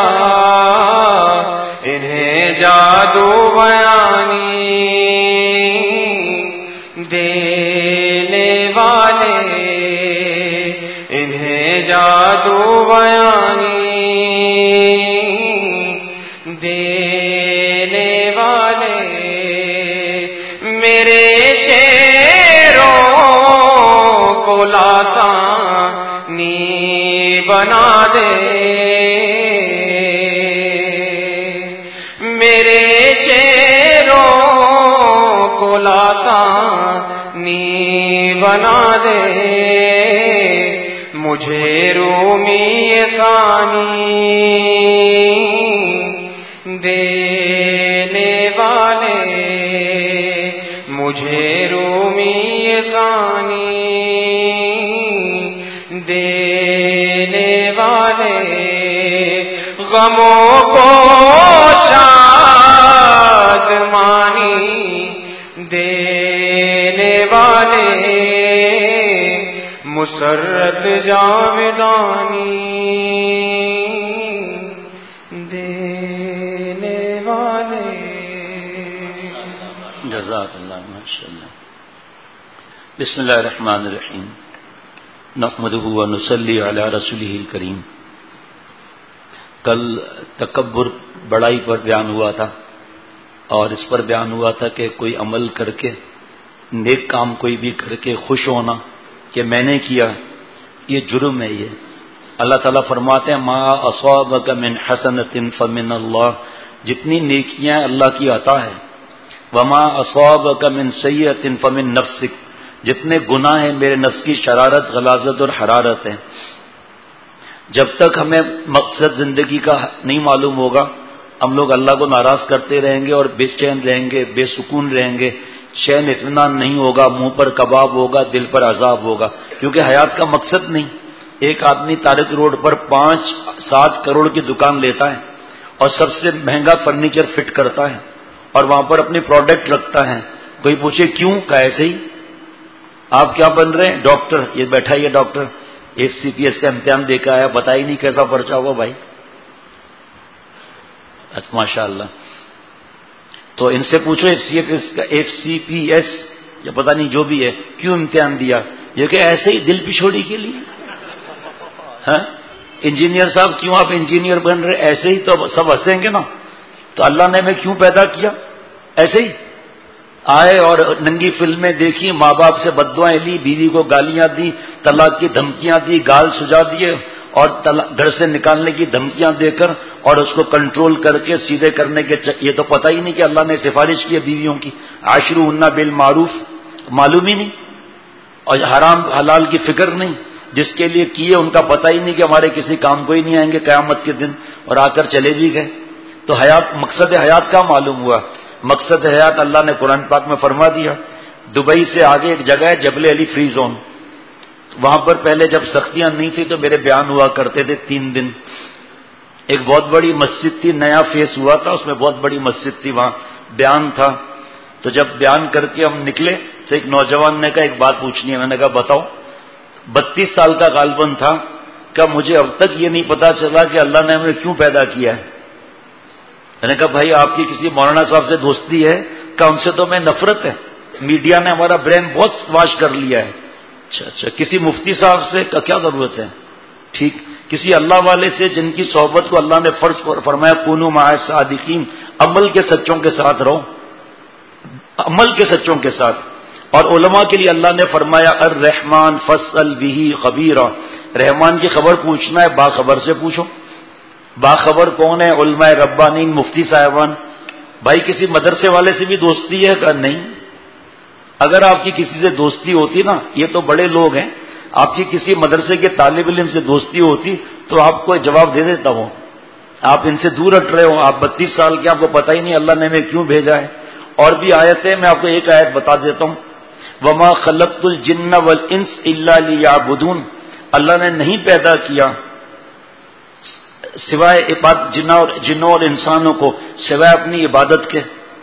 انہیں جادو بیانی دینے والے، انہیں جادو بیانی دینے والے، میرے شعروں کو لاسانی بنا دے، میرے شعروں کو لاسانی بنا دے، مجھے رومی ثانی دینے والے، مجھے رومی ثانی دینے والے، غموں کو شادمانی دینے والے، مسرت جاودانی دینے والے. جزاک اللہ ماشاء اللہ. بسم اللہ الرحمن الرحیم. نحمدہ و نصلی علی رسولہ الکریم. کل تکبر بڑائی پر بیان ہوا تھا، اور اس پر بیان ہوا تھا کہ کوئی عمل کر کے، نیک کام کوئی بھی کر کے خوش ہونا کہ میں نے کیا، یہ جرم ہے. یہ اللہ تعالیٰ فرماتے ہیں ما اصابک من حسنۃ فمن اللہ، جتنی نیکیاں اللہ کی عطا ہے، وما اصابک من سیئۃ فمن نفسک، جتنے گناہ ہیں میرے نفس کی شرارت، غلاظت اور حرارت ہے. جب تک ہمیں مقصد زندگی کا نہیں معلوم ہوگا ہم لوگ اللہ کو ناراض کرتے رہیں گے اور بے چین رہیں گے، بے سکون رہیں گے، چین اطمینان نہیں ہوگا، منہ پر کباب ہوگا، دل پر عذاب ہوگا، کیونکہ حیات کا مقصد نہیں. ایک آدمی تارک روڈ پر پانچ سات کروڑ کی دکان لیتا ہے اور سب سے مہنگا فرنیچر فٹ کرتا ہے اور وہاں پر اپنی پروڈکٹ رکھتا ہے. کوئی پوچھے کیوں؟ کہ ایسے ہی. آپ کیا بن رہے ہیں؟ ڈاکٹر. یہ بیٹھا یہ doctor F C P S کا امتحان دے کے آیا، بتا ہی نہیں کیسا پرچہ ہوا بھائی. ماشاء اللہ. تو ان سے پوچھو ایف سی ایس کا ایف سی پی ایس یا پتہ نہیں جو بھی ہے کیوں امتحان دیا؟ یہ کہ ایسے ہی دل پچھوڑی کے لیے. ہاں انجینئر صاحب کیوں آپ انجینئر بن رہے؟ ایسے ہی. تو سب ہنسیں گے نا. تو اللہ نے ہمیں کیوں پیدا کیا؟ ایسے ہی آئے اور ننگی فلمیں دیکھی، ماں باپ سے بددعائیں لی، بیوی کو گالیاں دی، طلاق کی دھمکیاں دی، گال سجا دیے اور گھر سے نکالنے کی دھمکیاں دے کر اور اس کو کنٹرول کر کے سیدھے کرنے کے چ... یہ تو پتہ ہی نہیں کہ اللہ نے سفارش کی ہے بیویوں کی، عاشروہن بالمعروف، معلوم ہی نہیں. اور حرام حلال کی فکر نہیں، جس کے لیے کیے ان کا پتہ ہی نہیں کہ ہمارے کسی کام کو ہی نہیں آئیں گے قیامت کے دن، اور آ کر چلے بھی گئے. تو حیات مقصد حیات کا معلوم ہوا. مقصد حیات اللہ نے قرآن پاک میں فرما دیا. دبئی سے آگے ایک جگہ ہے جبل علی فری زون، وہاں پر پہلے جب سختیاں نہیں تھی تو میرے بیان ہوا کرتے تھے تین دن. ایک بہت بڑی مسجد تھی، نیا فیس ہوا تھا، اس میں بہت بڑی مسجد تھی، وہاں بیان تھا. تو جب بیان کر کے ہم نکلے تو ایک نوجوان نے کہا ایک بات پوچھنی ہے. میں نے کہا بتاؤ. بتیس سال کا غالباً تھا. کہ مجھے اب تک یہ نہیں پتا چلا کہ اللہ نے ہمیں کیوں پیدا کیا ہے. میں نے کہا بھائی آپ کی کسی مولانا صاحب سے دوستی ہے؟ کہ ان سے تو میں نفرت ہے، میڈیا نے ہمارا برین بہت واش کر لیا ہے. اچھا اچھا کسی مفتی صاحب سے کا کیا ضرورت ہے؟ ٹھیک. کسی اللہ والے سے جن کی صحبت کو اللہ نے فرض فرمایا کونوا مع الصادقین، عمل کے سچوں کے ساتھ رہو، عمل کے سچوں کے ساتھ. اور علماء کے لیے اللہ نے فرمایا الرحمن فاسأل بہ خبیرا، رحمان کی خبر پوچھنا ہے باخبر سے پوچھو. باخبر کون ہے؟ علماء ربانین، مفتی صاحبان. بھائی کسی مدرسے والے سے بھی دوستی ہے کہ نہیں؟ اگر آپ کی کسی سے دوستی ہوتی نا، یہ تو بڑے لوگ ہیں، آپ کی کسی مدرسے کے طالب علم سے دوستی ہوتی تو آپ کو جواب دے دیتا ہوں. آپ ان سے دور ہٹ رہے ہو، آپ بتیس سال کے، آپ کو پتہ ہی نہیں اللہ نے ہمیں کیوں بھیجا ہے. اور بھی آیتیں، میں آپ کو ایک آیت بتا دیتا ہوں. وما خلقت الجن والانس الا لیعبدون. اللہ نے نہیں پیدا کیا سوائے جنوں اور انسانوں کو سوائے اپنی عبادت کے.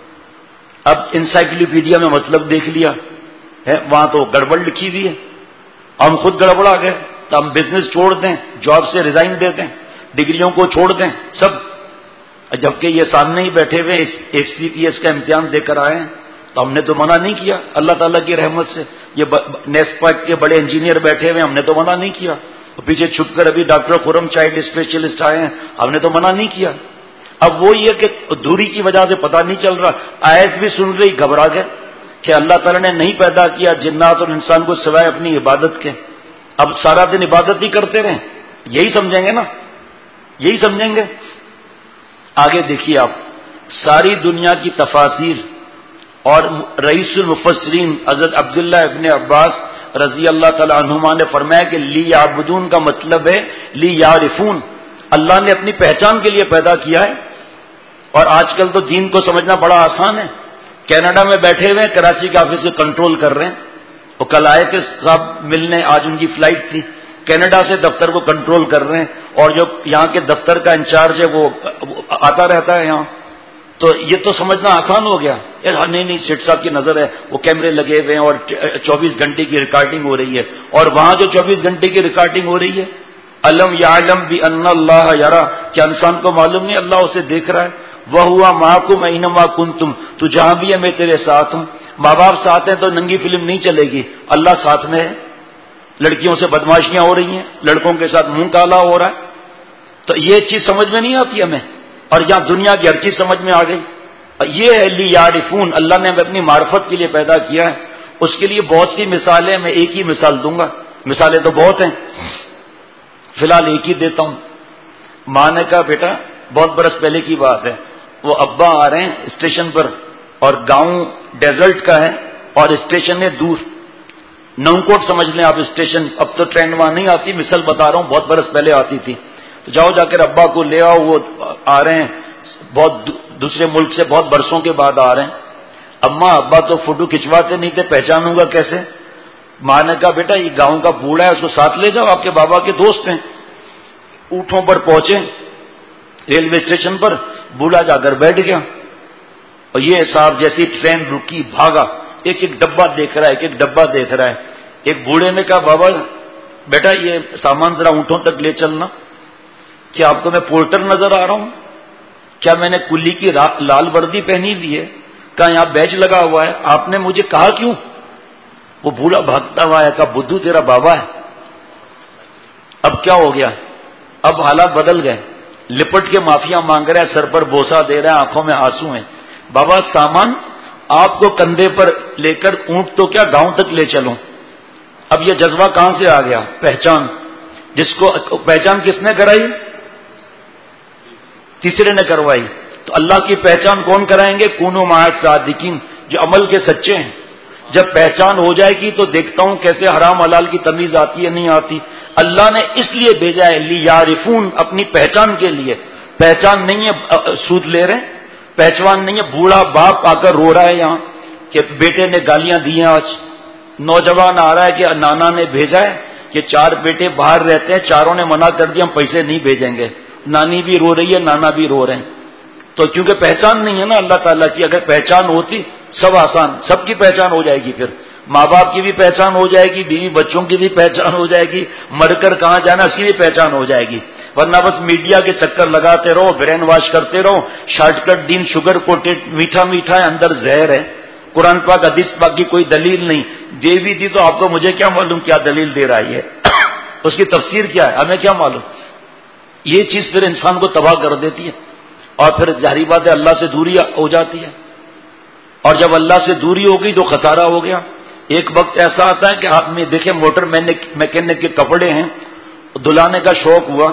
اب انسائکلوپیڈیا میں مطلب دیکھ لیا ہے، وہاں تو گڑبڑ لکھی ہوئی ہے. ہم خود گڑبڑا گئے تو ہم بزنس چھوڑ دیں، جاب سے ریزائن دے دیں، ڈگریوں کو چھوڑ دیں سب، جبکہ یہ سامنے ہی بیٹھے ہوئے ایف سی پی ایس کا امتحان دے کر آئے ہیں. تو ہم نے تو منع نہیں کیا اللہ تعالیٰ کی رحمت سے. یہ نیسپیک کے بڑے انجینئر بیٹھے ہوئے، ہم نے تو منع نہیں کیا. پیچھے چھپ کر ابھی ڈاکٹر خرم چائلڈ اسپیشلسٹ آئے ہیں، ہم نے تو منع نہیں کیا. اب وہ یہ کہ دوری کی وجہ سے پتہ نہیں چل رہا، آیت بھی سن رہی گھبرا گئے کہ اللہ تعالیٰ نے نہیں پیدا کیا جنات اور انسان کو سوائے اپنی عبادت کے. اب سارا دن عبادت ہی کرتے رہیں، یہی سمجھیں گے نا، یہی سمجھیں گے. آگے دیکھیے آپ، ساری دنیا کی تفاسیر اور رئیس المفسرین حضرت عبداللہ ابن عباس رضی اللہ تعالی عنہما نے فرمایا کہ لی یعبدون کا مطلب ہے لی یعرفون. اللہ نے اپنی پہچان کے لیے پیدا کیا ہے. اور آج کل تو دین کو سمجھنا بڑا آسان ہے. کینیڈا میں بیٹھے ہوئے کراچی کے آفس کو کنٹرول کر رہے ہیں. وہ کل آئے تھے صاحب ملنے، آج ان کی فلائٹ تھی، کینیڈا سے دفتر کو کنٹرول کر رہے ہیں. اور جو یہاں کے دفتر کا انچارج ہے وہ آتا رہتا ہے یہاں. تو یہ تو سمجھنا آسان ہو گیا. نہیں نہیں سیٹ صاحب کی نظر ہے، وہ کیمرے لگے ہوئے ہیں اور چوبیس گھنٹے کی ریکارڈنگ ہو رہی ہے. اور وہاں جو چوبیس گھنٹے کی ریکارڈنگ ہو رہی ہے، علم یعلم بان اللہ یرا، کیا انسان کو معلوم نہیں اللہ اسے دیکھ رہا ہے؟ وہو معکم اینما کنتم، تو جہاں بھی ہے میں تیرے ساتھ ہوں. ماں باپ ساتھ ہیں تو ننگی فلم نہیں چلے گی، اللہ ساتھ میں ہے. لڑکیوں سے بدماشیاں ہو رہی ہیں، لڑکوں کے ساتھ منہ کالا ہو رہا ہے. تو یہ چیز سمجھ میں نہیں آتی ہمیں، اور یہاں دنیا کی ہر چیز سمجھ میں آ گئی. یہ ہے لی یعرفون، اللہ نے ہمیں اپنی معرفت کے لیے پیدا کیا ہے. اس کے لیے بہت سی مثالیں، میں ایک ہی مثال دوں گا، مثالیں تو بہت ہیں، فی الحال ایک ہی دیتا ہوں. ماں نے کہا بیٹا، بہت برس پہلے کی بات ہے، وہ ابا آ رہے ہیں اسٹیشن پر، اور گاؤں ڈیزرٹ کا ہے اور اسٹیشن ہے دور، نونکوٹ سمجھ لیں آپ اسٹیشن. اب تو ٹرین وہاں نہیں آتی، مثال بتا رہا ہوں، بہت برس پہلے آتی تھی. تو جاؤ جا کر ابا کو لے آؤ، وہ آ رہے ہیں بہت دوسرے ملک سے، بہت برسوں کے بعد آ رہے ہیں. اماں ابا تو فوٹو کھنچواتے نہیں تھے، پہچانوں گا کیسے؟ ماں نے کہا بیٹا یہ گاؤں کا بوڑھا ہے، اس کو ساتھ لے جاؤ، آپ کے بابا کے دوست ہیں. اونٹوں پر پہنچے ریلوے اسٹیشن پر، بوڑھا جا کر بیٹھ گیا. اور یہ صاحب جیسی ٹرین رکی بھاگا، ایک ایک ڈبہ دیکھ رہا ہے، ایک ایک ڈبہ دیکھ رہا ہے. ایک بوڑھے نے کہا بابا بیٹا یہ سامان ذرا اونٹوں تک لے چلنا. کیا آپ کو میں پورٹر نظر آ رہا ہوں؟ کیا میں نے کلی کی لال وردی پہنی ہوئی ہے؟ کہا یہاں بیج لگا ہوا ہے. آپ نے مجھے کہا کیوں؟ وہ بوڑھا بھاگتا ہوا ہے، کہا بدھو تیرا بابا ہے. اب کیا ہو گیا؟ اب حالات بدل گئے. لپٹ کے معافیاں مانگ رہا ہے، سر پر بوسہ دے رہا ہے، آنکھوں میں آنسو ہیں. بابا سامان آپ کو کندھے پر لے کر اونٹ تو کیا گاؤں تک لے چلوں. اب یہ جذبہ کہاں سے آ گیا؟ پہچان. جس کو پہچان کس نے کرائی؟ تیسرے نے کروائی. تو اللہ کی پہچان کون کرائیں گے؟ کونوا مع الصادقین، جو عمل کے سچے ہیں. جب پہچان ہو جائے گی تو دیکھتا ہوں کیسے حرام حلال کی تمیز آتی ہے نہیں آتی. اللہ نے اس لیے بھیجا ہے لیعرفون، اپنی پہچان کے لیے. پہچان نہیں ہے سود لے رہے، پہچان نہیں ہے بوڑھا باپ آ کر رو رہا ہے یہاں کہ بیٹے نے گالیاں دی ہیں. آج نوجوان آ رہا ہے کہ نانا نے بھیجا ہے کہ چار بیٹے باہر رہتے ہیں، چاروں نے منع کر دیا ہم پیسے نہیں بھیجیں گے. نانی بھی رو رہی ہے، نانا بھی رو رہے ہیں. تو کیونکہ پہچان نہیں ہے نا اللہ تعالیٰ کی. اگر پہچان ہوتی سب آسان، سب کی پہچان ہو جائے گی. پھر ماں باپ کی بھی پہچان ہو جائے گی، بیوی بچوں کی بھی پہچان ہو جائے گی، مر کر کہاں جانا اس کی بھی پہچان ہو جائے گی. ورنہ بس میڈیا کے چکر لگاتے رہو، برین واش کرتے رہو. شارٹ کٹ دین شوگر کوٹیڈ، میٹھا میٹھا ہے اندر زہر ہے. قرآن پاک حدیث پاک کی کوئی دلیل نہیں. دے بھی دی تو آپ کو مجھے کیا معلوم کیا دلیل دے رہا ہے، اس کی تفسیر کیا ہے ہمیں کیا معلوم. یہ چیز پھر انسان کو تباہ کر دیتی ہے، اور پھر ظاہری بات ہے اللہ سے دوری ہو جاتی ہے. اور جب اللہ سے دوری ہو گئی تو خسارہ ہو گیا. ایک وقت ایسا آتا ہے کہ آپ میں دیکھیں موٹر میکینک کے کپڑے ہیں، دلانے کا شوق ہوا،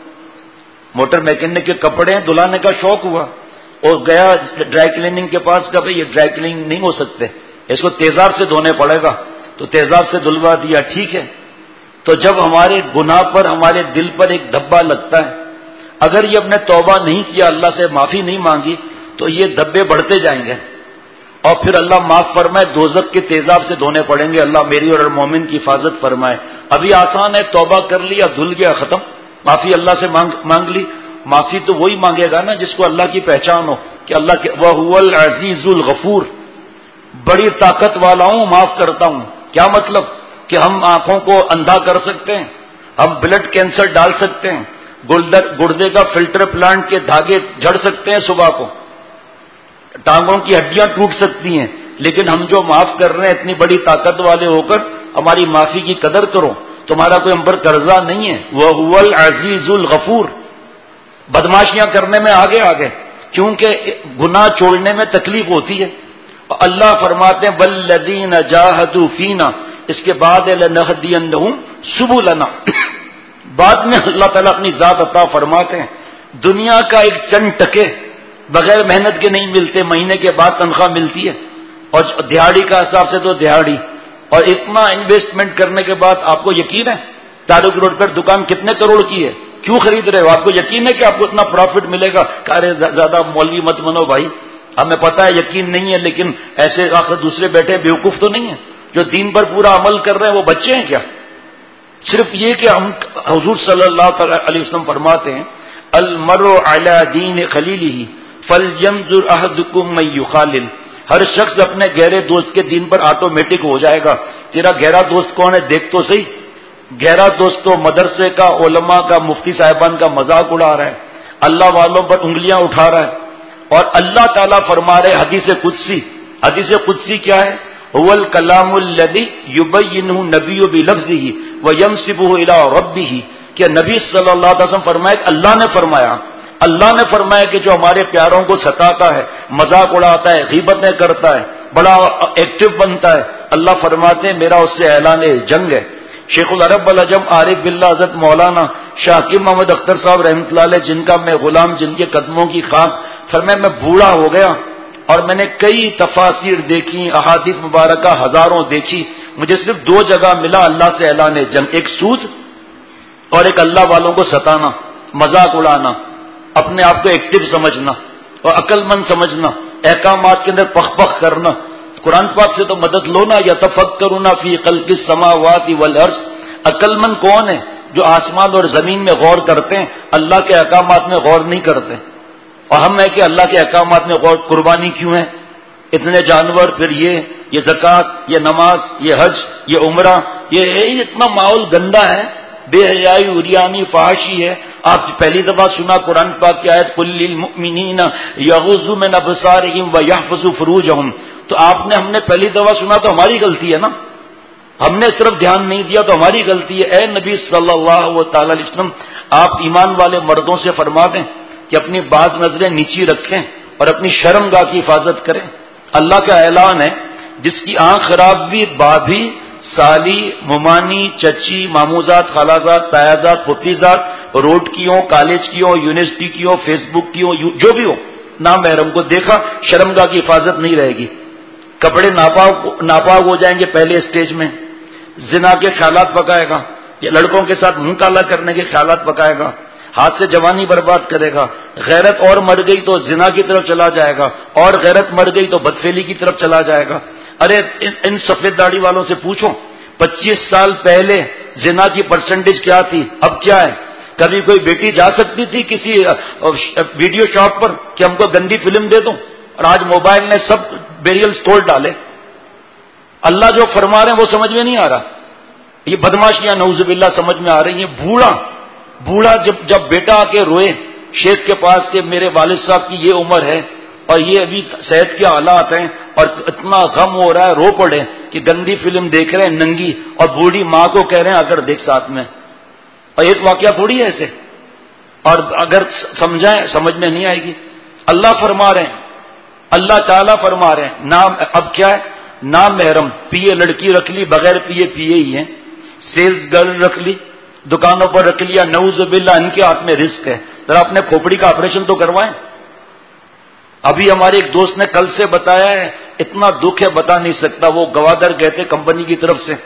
موٹر میکینک کے کپڑے دلانے کا شوق ہوا اور گیا ڈرائی کلیننگ کے پاس کا، بھائی یہ ڈرائی کلیننگ نہیں ہو سکتے، اس کو تیزاب سے دھونے پڑے گا، تو تیزاب سے دھلوا دیا، ٹھیک ہے۔ تو جب ہمارے گناہ پر ہمارے دل پر ایک دھبا لگتا ہے، اگر یہ اپنے توبہ نہیں کیا، اللہ سے معافی نہیں مانگی، تو یہ دھبے بڑھتے جائیں گے اور پھر اللہ معاف فرمائے دوزخ کے تیزاب سے دھونے پڑیں گے۔ اللہ میری اور مومن کی حفاظت فرمائے۔ ابھی آسان ہے، توبہ کر لیا، دھل گیا، ختم، معافی اللہ سے مانگ مانگ لی۔ معافی تو وہی مانگے گا نا جس کو اللہ کی پہچان ہو کہ اللہ کے وَهُوَ الْعَزِيزُ الْغَفُورُ، بڑی طاقت والا ہوں، معاف کرتا ہوں۔ کیا مطلب؟ کہ ہم آنکھوں کو اندھا کر سکتے ہیں، ہم بلڈ کینسر ڈال سکتے ہیں، گردے کا فلٹر پلانٹ کے دھاگے جھڑ سکتے ہیں صبح کو، ٹانگوں کی ہڈیاں ٹوٹ سکتی ہیں، لیکن ہم جو معاف کر رہے ہیں اتنی بڑی طاقت والے ہو کر ہماری معافی کی قدر کرو، تمہارا کوئی ہم پر قرضہ نہیں ہے۔ وَهُوَ الْعَزِيزُ الْغَفُورُ۔ بدماشیاں کرنے میں آگے آگے، کیونکہ گناہ چھوڑنے میں تکلیف ہوتی ہے۔ اللہ فرماتے ہیں وَالَّذِينَ جَاهَدُوا فِينَا، اس کے بعد لَنَهْدِيَنَّهُمْ سُبُلَنَا، بعد میں اللہ تعالیٰ اپنی ذات عطا فرماتے ہیں۔ دنیا کا ایک چند ٹکے بغیر محنت کے نہیں ملتے، مہینے کے بعد تنخواہ ملتی ہے، اور دہاڑی کا حساب سے تو دہاڑی، اور اتنا انویسٹمنٹ کرنے کے بعد آپ کو یقین ہے تاروک روڈ پر دکان کتنے کروڑ کی ہے؟ کیوں خرید رہے ہو؟ آپ کو یقین ہے کہ آپ کو اتنا پروفٹ ملے گا؟ ارے زیادہ مولوی مت بنو بھائی، ہمیں پتا ہے یقین نہیں ہے، لیکن ایسے آخر دوسرے بیٹھے بیوقوف تو نہیں ہے جو دین پر پورا عمل کر رہے ہیں، وہ بچے ہیں کیا؟ صرف یہ کہ ہم حضور صلی اللہ علیہ وسلم فرماتے ہیں المرء علی دین خلیلہ فلینظر احدکم من یخالل، ہر شخص اپنے گہرے دوست کے دین پر آٹومیٹک ہو جائے گا۔ تیرا گہرا دوست کون ہے دیکھ تو صحیح۔ گہرا دوست تو مدرسے کا، علماء کا، مفتی صاحبان کا مذاق اڑا رہا ہے، اللہ والوں پر انگلیاں اٹھا رہا ہے، اور اللہ تعالیٰ فرما رہے حدیث قدسی، حدیث قدسی کیا ہے؟ هو الکلام الذی یبینہ النبی بلفظہ وینسبہ الی ربہ، کہ نبی صلی اللہ علیہ وسلم فرمائے، اللہ نے فرمایا، اللہ نے فرمایا کہ جو ہمارے پیاروں کو ستاتا ہے، مذاق اڑاتا ہے، غیبتیں کرتا ہے، بڑا ایکٹیو بنتا ہے، اللہ فرماتے ہیں میرا اس سے اعلان جنگ ہے۔ شیخ العرب العجم عارف باللہ حضرت مولانا شاہ حکیم محمد اختر صاحب رحمۃ اللہ علیہ، جن کا میں غلام، جن کے قدموں کی خاک، فرمایا میں بوڑھا ہو گیا اور میں نے کئی تفاسیر دیکھی، احادیث مبارکہ ہزاروں دیکھی، مجھے صرف دو جگہ ملا اللہ سے اعلان جنگ، ایک سود اور ایک اللہ والوں کو ستانا، مذاق اڑانا، اپنے آپ کو ایکٹیو سمجھنا اور عقل مند سمجھنا، احکامات کے اندر پخ پخ کرنا۔ قرآن پاک سے تو مدد لو نا، یتفکرون فی خلق السماوات والارض، عقل مند کون ہے؟ جو آسمان اور زمین میں غور کرتے ہیں، اللہ کے احکامات میں غور نہیں کرتے۔ اور ہم ہے کہ اللہ کے احکامات میں غور، قربانی کیوں ہے؟ اتنے جانور، پھر یہ یہ زکوٰۃ، یہ نماز، یہ حج، یہ عمرہ، یہ اتنا ماحول گندا ہے، بے حیائی، عریانی، فحاشی ہے۔ آپ پہلی دفعہ سنا قرآن پاک کی آیت قل للمؤمنین یغضوا من ابصارہم ویحفظوا فروجہم، تو آپ نے ہم نے پہلی دفعہ سنا تو ہماری غلطی ہے نا، ہم نے اس طرف دھیان نہیں دیا تو ہماری غلطی ہے۔ اے نبی صلی اللہ تعالی علیہ وسلم، آپ ایمان والے مردوں سے فرما دیں کہ اپنی بعض نظریں نیچی رکھیں اور اپنی شرمگاہ کی حفاظت کریں۔ اللہ کا اعلان ہے جس کی آنکھ خراب بھی، بابھی، سالی، ممانی، چچی، ماموزات، خالازات، تایازات، پھوپھیزات، روڈ کی ہوں، کالج کی ہوں، یونیورسٹی کی ہوں، فیس بک کی ہوں، جو بھی ہو، نامحرم کو دیکھا، شرمگاہ کی حفاظت نہیں رہے گی، کپڑے ناپاک ناپاک ہو جائیں گے پہلے اسٹیج میں، زنا کے خیالات پکائے گا، یا لڑکوں کے ساتھ منہ کالا کرنے کے خیالات پکائے گا، ہاتھ سے جوانی برباد کرے گا، غیرت اور مر گئی تو زنا کی طرف چلا جائے گا، اور غیرت مر گئی تو بدفعلی کی طرف چلا جائے گا۔ ارے ان, ان سفید داڑھی والوں سے پوچھو پچیس سال پہلے زنا کی پرسنٹیج کیا تھی، اب کیا ہے؟ کبھی کوئی بیٹی جا سکتی تھی کسی ویڈیو شاپ پر کہ ہم کو گندی فلم دے دو، اور آج موبائل نے سب بیریلز توڑ ڈالے۔ اللہ جو فرما رہے ہیں وہ سمجھ میں نہیں آ رہا، یہ بدماشیاں نعوذ باللہ سمجھ میں آ رہی ہیں۔ بوڑھا بوڑھا جب جب بیٹا آ کے روئے شیخ کے پاس کہ میرے والد صاحب کی یہ عمر ہے اور یہ ابھی صحت کے حالات ہیں اور اتنا غم ہو رہا ہے، رو پڑے کہ گندی فلم دیکھ رہے ہیں ننگی، اور بوڑھی ماں کو کہہ رہے ہیں اگر دیکھ ساتھ میں، اور ایک واقعہ تھوڑی ہے ایسے، اور اگر سمجھائیں سمجھ میں نہیں آئے گی۔ اللہ فرما رہے ہیں، اللہ تعالیٰ فرما رہے ہیں، نام اب کیا ہے؟ نام محرم، پیے لڑکی رکھ لی، بغیر پیے پیے ہی ہیں، سیلز گرل رکھ لی، دکانوں پر رکھ لیا، نعوذ باللہ ان کے ہاتھ میں رزق ہے. ذرا اپنے کھوپڑی کا آپریشن تو کروائیں. ابھی ہمارے ایک دوست نے کل سے بتایا ہے، اتنا دکھ ہے بتا نہیں سکتا. وہ گوادر گئے تھے کمپنی کی طرف سے،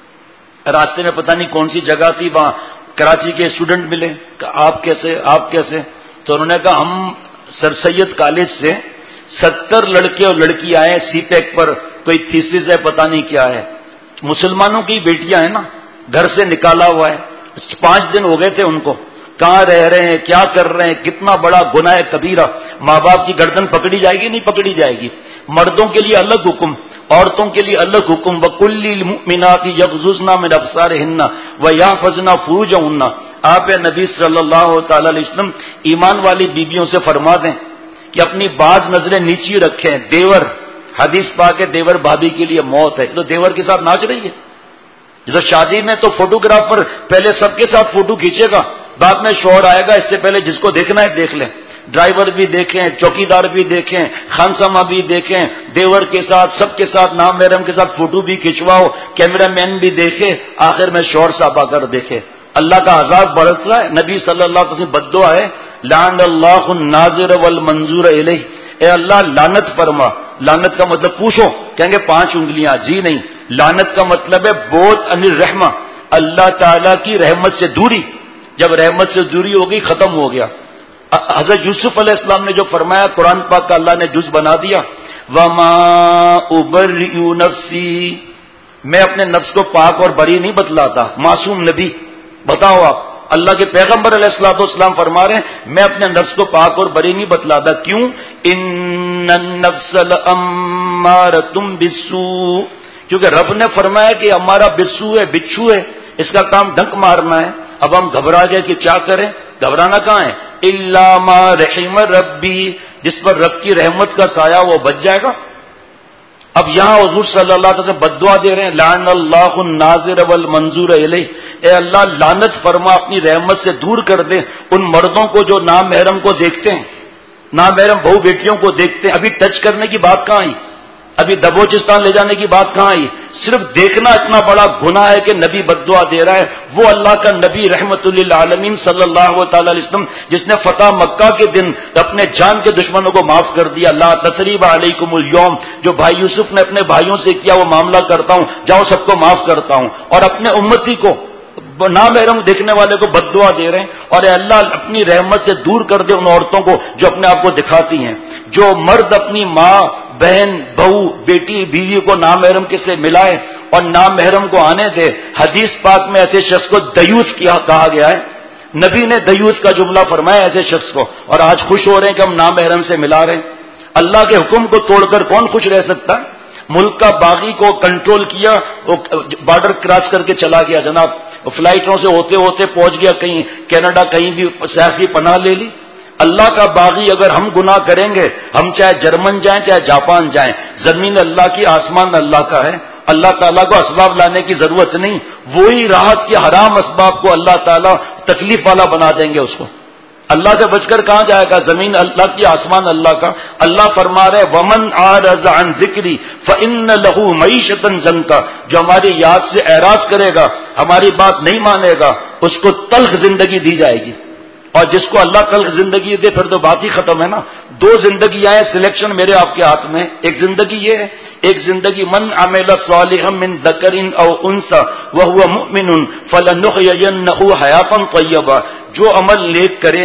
راستے میں پتہ نہیں کون سی جگہ تھی، وہاں کراچی کے اسٹوڈنٹ ملے. آپ کیسے آپ کیسے تو انہوں نے کہا ہم سر سید کالج سے ستر لڑکے اور لڑکی آئے سی پیک پر، کوئی تھیسس ہے پتہ نہیں کیا ہے. مسلمانوں کی بیٹیاں ہیں نا، گھر سے نکالا ہوا ہے. پانچ دن ہو گئے تھے ان کو، کہاں رہ رہے ہیں، کیا کر رہے ہیں، کتنا بڑا گناہ کبیرہ. ماں باپ کی گردن پکڑی جائے گی نہیں پکڑی جائے گی. مردوں کے لیے الگ حکم، عورتوں کے لیے الگ حکم. وَقُلِّ الْمُؤْمِنَاتِ يَغْضُضْنَ مِنْ أَبْصَارِهِنَّ وَيَحْفَظْنَ فُرُوجَهُنَّ. آپ نبی صلی اللہ تعالی علیہ وسلم ایمان والی بیبیوں سے فرما دیں کہ اپنی بعض نظریں نیچی رکھیں. دیور، حدیث پاک ہے دیور بھابھی کے لیے موت ہے. تو دیور کے ساتھ ناچ رہی ہے. جب شادی میں تو فوٹوگرافر پہلے سب کے ساتھ فوٹو کھینچے گا، بعد میں شوہر آئے گا، اس سے پہلے جس کو دیکھنا ہے دیکھ لیں. ڈرائیور بھی دیکھیں، چوکیدار بھی دیکھیں، خانسامہ بھی دیکھیں، دیور کے ساتھ سب کے ساتھ نام محرم کے ساتھ فوٹو بھی کھنچواؤ، کیمرہ مین بھی دیکھے، آخر میں شوہر صاحب آ کر دیکھے. اللہ کا عذاب برس رہا ہے. نبی صلی اللہ علیہ وسلم بد دعا ہے، لعن اللہ الناظر والمنظور الیہ. اے اللہ لعنت فرما. لعنت کا مطلب پوچھو، کہیں گے پانچ انگلیاں. جی نہیں، لعنت کا مطلب ہے بہت ان الرحمہ، اللہ تعالیٰ کی رحمت سے دوری. جب رحمت سے دوری ہوگی ختم ہو گیا. حضرت یوسف علیہ السلام نے جو فرمایا، قرآن پاک کا اللہ نے جز بنا دیا، وَمَا أُبَرِّئُ نَفْسِي، میں اپنے نفس کو پاک اور بری نہیں بتلاتا. معصوم نبی، بتاؤ آپ، اللہ کے پیغمبر علیہ الصلوۃ والسلام فرما رہے ہیں میں اپنے نفس کو پاک اور بری نہیں بتلاتا. کیوں؟ اِنَّ النَّفْسَ لَأَمَّارَةٌ بِالسُّوءِ، کیونکہ رب نے فرمایا کہ ہمارا بسو ہے، بچھو ہے، اس کا کام ڈنک مارنا ہے. اب ہم گھبرا گئے کہ کیا کریں. گھبرانا کہاں ہے؟ الا ما رحم ربی، جس پر رب کی رحمت کا سایہ وہ بچ جائے گا. اب یہاں حضور صلی اللہ علیہ وسلم بددعا دے رہے ہیں، لعن اللہ الناظر والمنظور الیہ. اے اللہ لعنت فرما، اپنی رحمت سے دور کر دے ان مردوں کو جو نامحرم کو دیکھتے ہیں، نامحرم بہو بیٹیوں کو دیکھتے ہیں. ابھی ٹچ کرنے کی بات کہاں آئی؟ ابھی دبوچستان لے جانے کی بات کہاں آئی؟ صرف دیکھنا اتنا بڑا گناہ ہے کہ نبی بددعا دے رہا ہے. وہ اللہ کا نبی رحمت للعالمین صلی اللہ تعالی علیہ وسلم جس نے فتح مکہ کے دن اپنے جان کے دشمنوں کو معاف کر دیا. لا تثریب علیکم اليوم، جو بھائی یوسف نے اپنے بھائیوں سے کیا وہ معاملہ کرتا ہوں، جاؤ سب کو معاف کرتا ہوں. اور اپنے امتی کو نامحرم دیکھنے والے کو بددعا دے رہے ہیں، اور اے اللہ اپنی رحمت سے دور کر دے ان عورتوں کو جو اپنے آپ کو دکھاتی ہیں. جو مرد اپنی ماں، بہن، بہو، بیٹی، بیوی کو نامحرم کے سے ملائے اور نامحرم کو آنے دے. حدیث پاک میں ایسے شخص کو دیوس کیا کہا گیا ہے. نبی نے دیوس کا جملہ فرمایا ایسے شخص کو، اور آج خوش ہو رہے ہیں کہ ہم نامحرم سے ملا رہے ہیں. اللہ کے حکم کو توڑ کر کون خوش رہ سکتا ہے؟ ملک کا باغی کو کنٹرول کیا، وہ بارڈر کراس کر کے چلا گیا جناب، فلائٹوں سے ہوتے ہوتے پہنچ گیا کہیں کینیڈا، کہیں بھی سیاسی پناہ لے لی. اللہ کا باغی اگر ہم گناہ کریں گے، ہم چاہے جرمن جائیں چاہے جاپان جائیں، زمین اللہ کی، آسمان اللہ کا ہے. اللہ تعالیٰ کو اسباب لانے کی ضرورت نہیں. وہی راحت کے حرام اسباب کو اللہ تعالیٰ تکلیف والا بنا دیں گے اس کو. اللہ سے بچ کر کہاں جائے گا؟ زمین اللہ کی، آسمان اللہ کا. اللہ فرما رہے ومن اعرض عن ذکری فان له معیشۃ ضنکا، جو ہماری یاد سے اعراض کرے گا، ہماری بات نہیں مانے گا، اس کو تلخ زندگی دی جائے گی. اور جس کو اللہ تلخ زندگی دے پھر تو بات ہی ختم ہے نا. دو زندگیاں ہیں، سلیکشن میرے آپ کے ہاتھ میں. ایک زندگی یہ ہے، ایک زندگی من عمل صالحا من ذکر او انثى وهو مؤمن فلنحيينه حیاتا طیبا. جو عمل نیک کرے،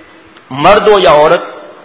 مرد ہو یا عورت،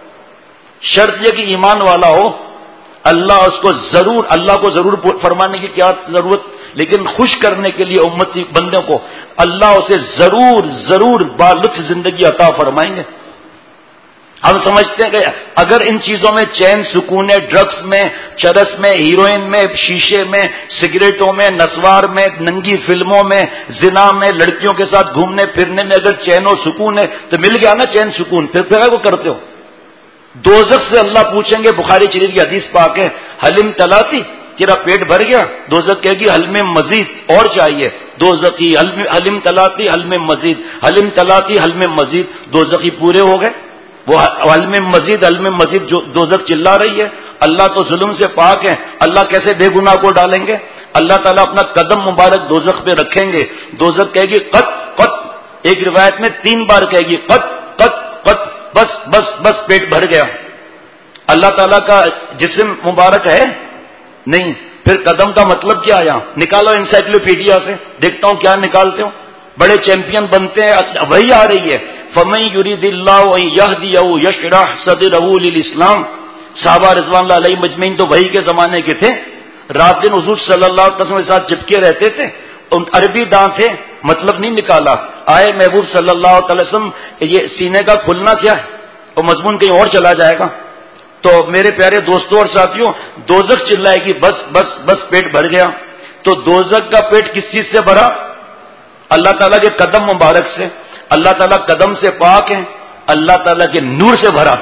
شرط یہ کہ ایمان والا ہو. اللہ اس کو ضرور، اللہ کو ضرور فرمانے کی کیا ضرورت، لیکن خوش کرنے کے لیے امتی بندوں کو اللہ اسے ضرور ضرور بالطف زندگی عطا فرمائیں گے. ہم سمجھتے ہیں کہ اگر ان چیزوں میں چین سکون ہے، ڈرگس میں، چرس میں، ہیروئن میں، شیشے میں، سگریٹوں میں، نسوار میں، ننگی فلموں میں، زنا میں، لڑکیوں کے ساتھ گھومنے پھرنے میں اگر چین و سکون ہے تو مل گیا نا چین سکون، پھر پھر وہ کرتے ہو. دوزخ سے اللہ پوچھیں گے، بخاری شریف کی حدیث پاک ہے، حلم تلاتی، تیرا پیٹ بھر گیا؟ دوزخ کہے گی حلم مزید، اور چاہیے. دوزخی حلم تلاتی حلم مزید، حلم تلاتی حلم مزید. دوزخی پورے ہو گئے، وہ حلم مزید حلم مزید جو دوزخ چلا رہی ہے. اللہ تو ظلم سے پاک ہے، اللہ کیسے بے گناہ کو ڈالیں گے؟ اللہ تعالیٰ اپنا قدم مبارک دوزخ پہ رکھیں گے. دوزخ کہے گی قط قط ایک روایت میں تین بار کہے گی قط قط قط، بس بس بس پیٹ بھر گیا. اللہ تعالیٰ کا جسم مبارک ہے نہیں. پھر قدم کا مطلب کیا آیا؟ نکالو انسائکلوپیڈیا سے، دیکھتا ہوں کیا نکالتے ہو. بڑے چیمپئن بنتے ہیں، وہی آ رہی ہے فَمَن يُرِدِ اللَّهُ أَن يَهْدِيَهُ يَشْرَحْ صَدْرَهُ لِلْإِسْلَامِ. صحابہ رضوان اللہ علیہ مجمعین تو وہی کے زمانے کے تھے، رات دن حضور صلی اللہ علیہ وسلم کے ساتھ چپکے رہتے تھے. ان عربی داں تھے، مطلب نہیں نکالا. آئے محبوب صلی اللہ علیہ وسلم یہ سینے کا کھلنا کیا ہے، اور مضمون کہیں اور چلا جائے گا. تو میرے پیارے دوستوں اور ساتھیوں، دوزخ چلائے گی بس بس بس پیٹ بھر گیا. تو دوزخ کا پیٹ کس چیز سے بھرا؟ اللہ تعالیٰ کے قدم مبارک سے. اللہ تعالیٰ قدم سے پاک ہیں، اللہ تعالیٰ کے نور سے بھرا.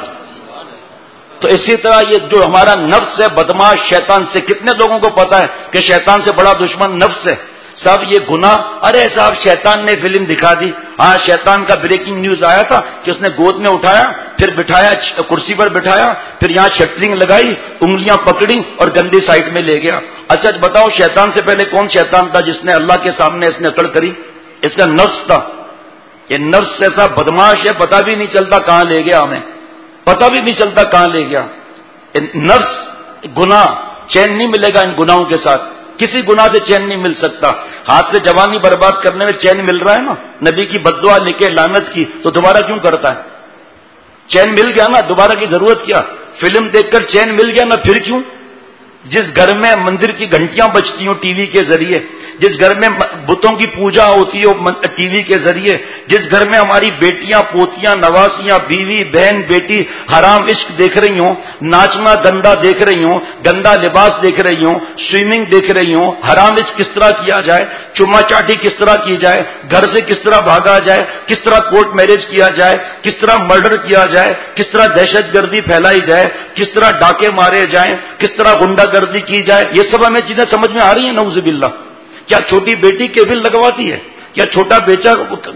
تو اسی طرح یہ جو ہمارا نفس ہے بدماش شیطان سے، کتنے لوگوں کو پتا ہے کہ شیطان سے بڑا دشمن نفس ہے؟ صاحب یہ گناہ، ارے صاحب شیطان نے فلم دکھا دی. ہاں شیطان کا بریکنگ نیوز آیا تھا کہ اس نے گود میں اٹھایا، پھر بٹھایا کرسی پر بٹھایا، پھر یہاں شٹرنگ لگائی، انگلیاں پکڑی اور گندی سائٹ میں لے گیا. اچھا بتاؤ شیطان سے پہلے کون شیطان تھا جس نے اللہ کے سامنے اس نے اکڑ کری؟ اس کا نفس تھا. یہ نفس ایسا بدماش ہے، پتہ بھی نہیں چلتا کہاں لے گیا، ہمیں پتہ بھی نہیں چلتا کہاں لے گیا. نفس گناہ، چین نہیں ملے گا ان گناہوں کے ساتھ، کسی گناہ سے چین نہیں مل سکتا. ہاتھ سے جوانی برباد کرنے میں چین مل رہا ہے نا، نبی کی بددعا لکھے لعنت کی، تو دوبارہ کیوں کرتا ہے؟ چین مل گیا نا، دوبارہ کی ضرورت کیا؟ فلم دیکھ کر چین مل گیا نا، پھر کیوں؟ جس گھر میں مندر کی گھنٹیاں بجتی ہوں ٹی وی کے ذریعے، جس گھر میں بتوں کی پوجا ہوتی ہے ٹی وی کے ذریعے، جس گھر میں ہماری بیٹیاں پوتیاں نواسیاں بیوی بہن بیٹی حرام عشق دیکھ رہی ہوں، ناچنا گندا دیکھ رہی ہوں، گندا لباس دیکھ رہی ہوں، سوئمنگ دیکھ رہی ہوں، حرام عشق کس طرح کیا جائے، چما چاٹی کس طرح کی جائے، گھر سے کس طرح بھاگا جائے، کس طرح کورٹ میرج کیا جائے، کس طرح مرڈر کیا جائے، کس طرح دہشت گردی پھیلائی جائے، کس طرح ڈاکے مارے جائیں، کس طرح گنڈا گردی کی جائے، یہ سب ہمیں چیزیں سمجھ میں آ رہی ہیں نعوذ باللہ. کیا چھوٹی بیٹی کیبل لگواتی ہے؟ کیا چھوٹا بیچا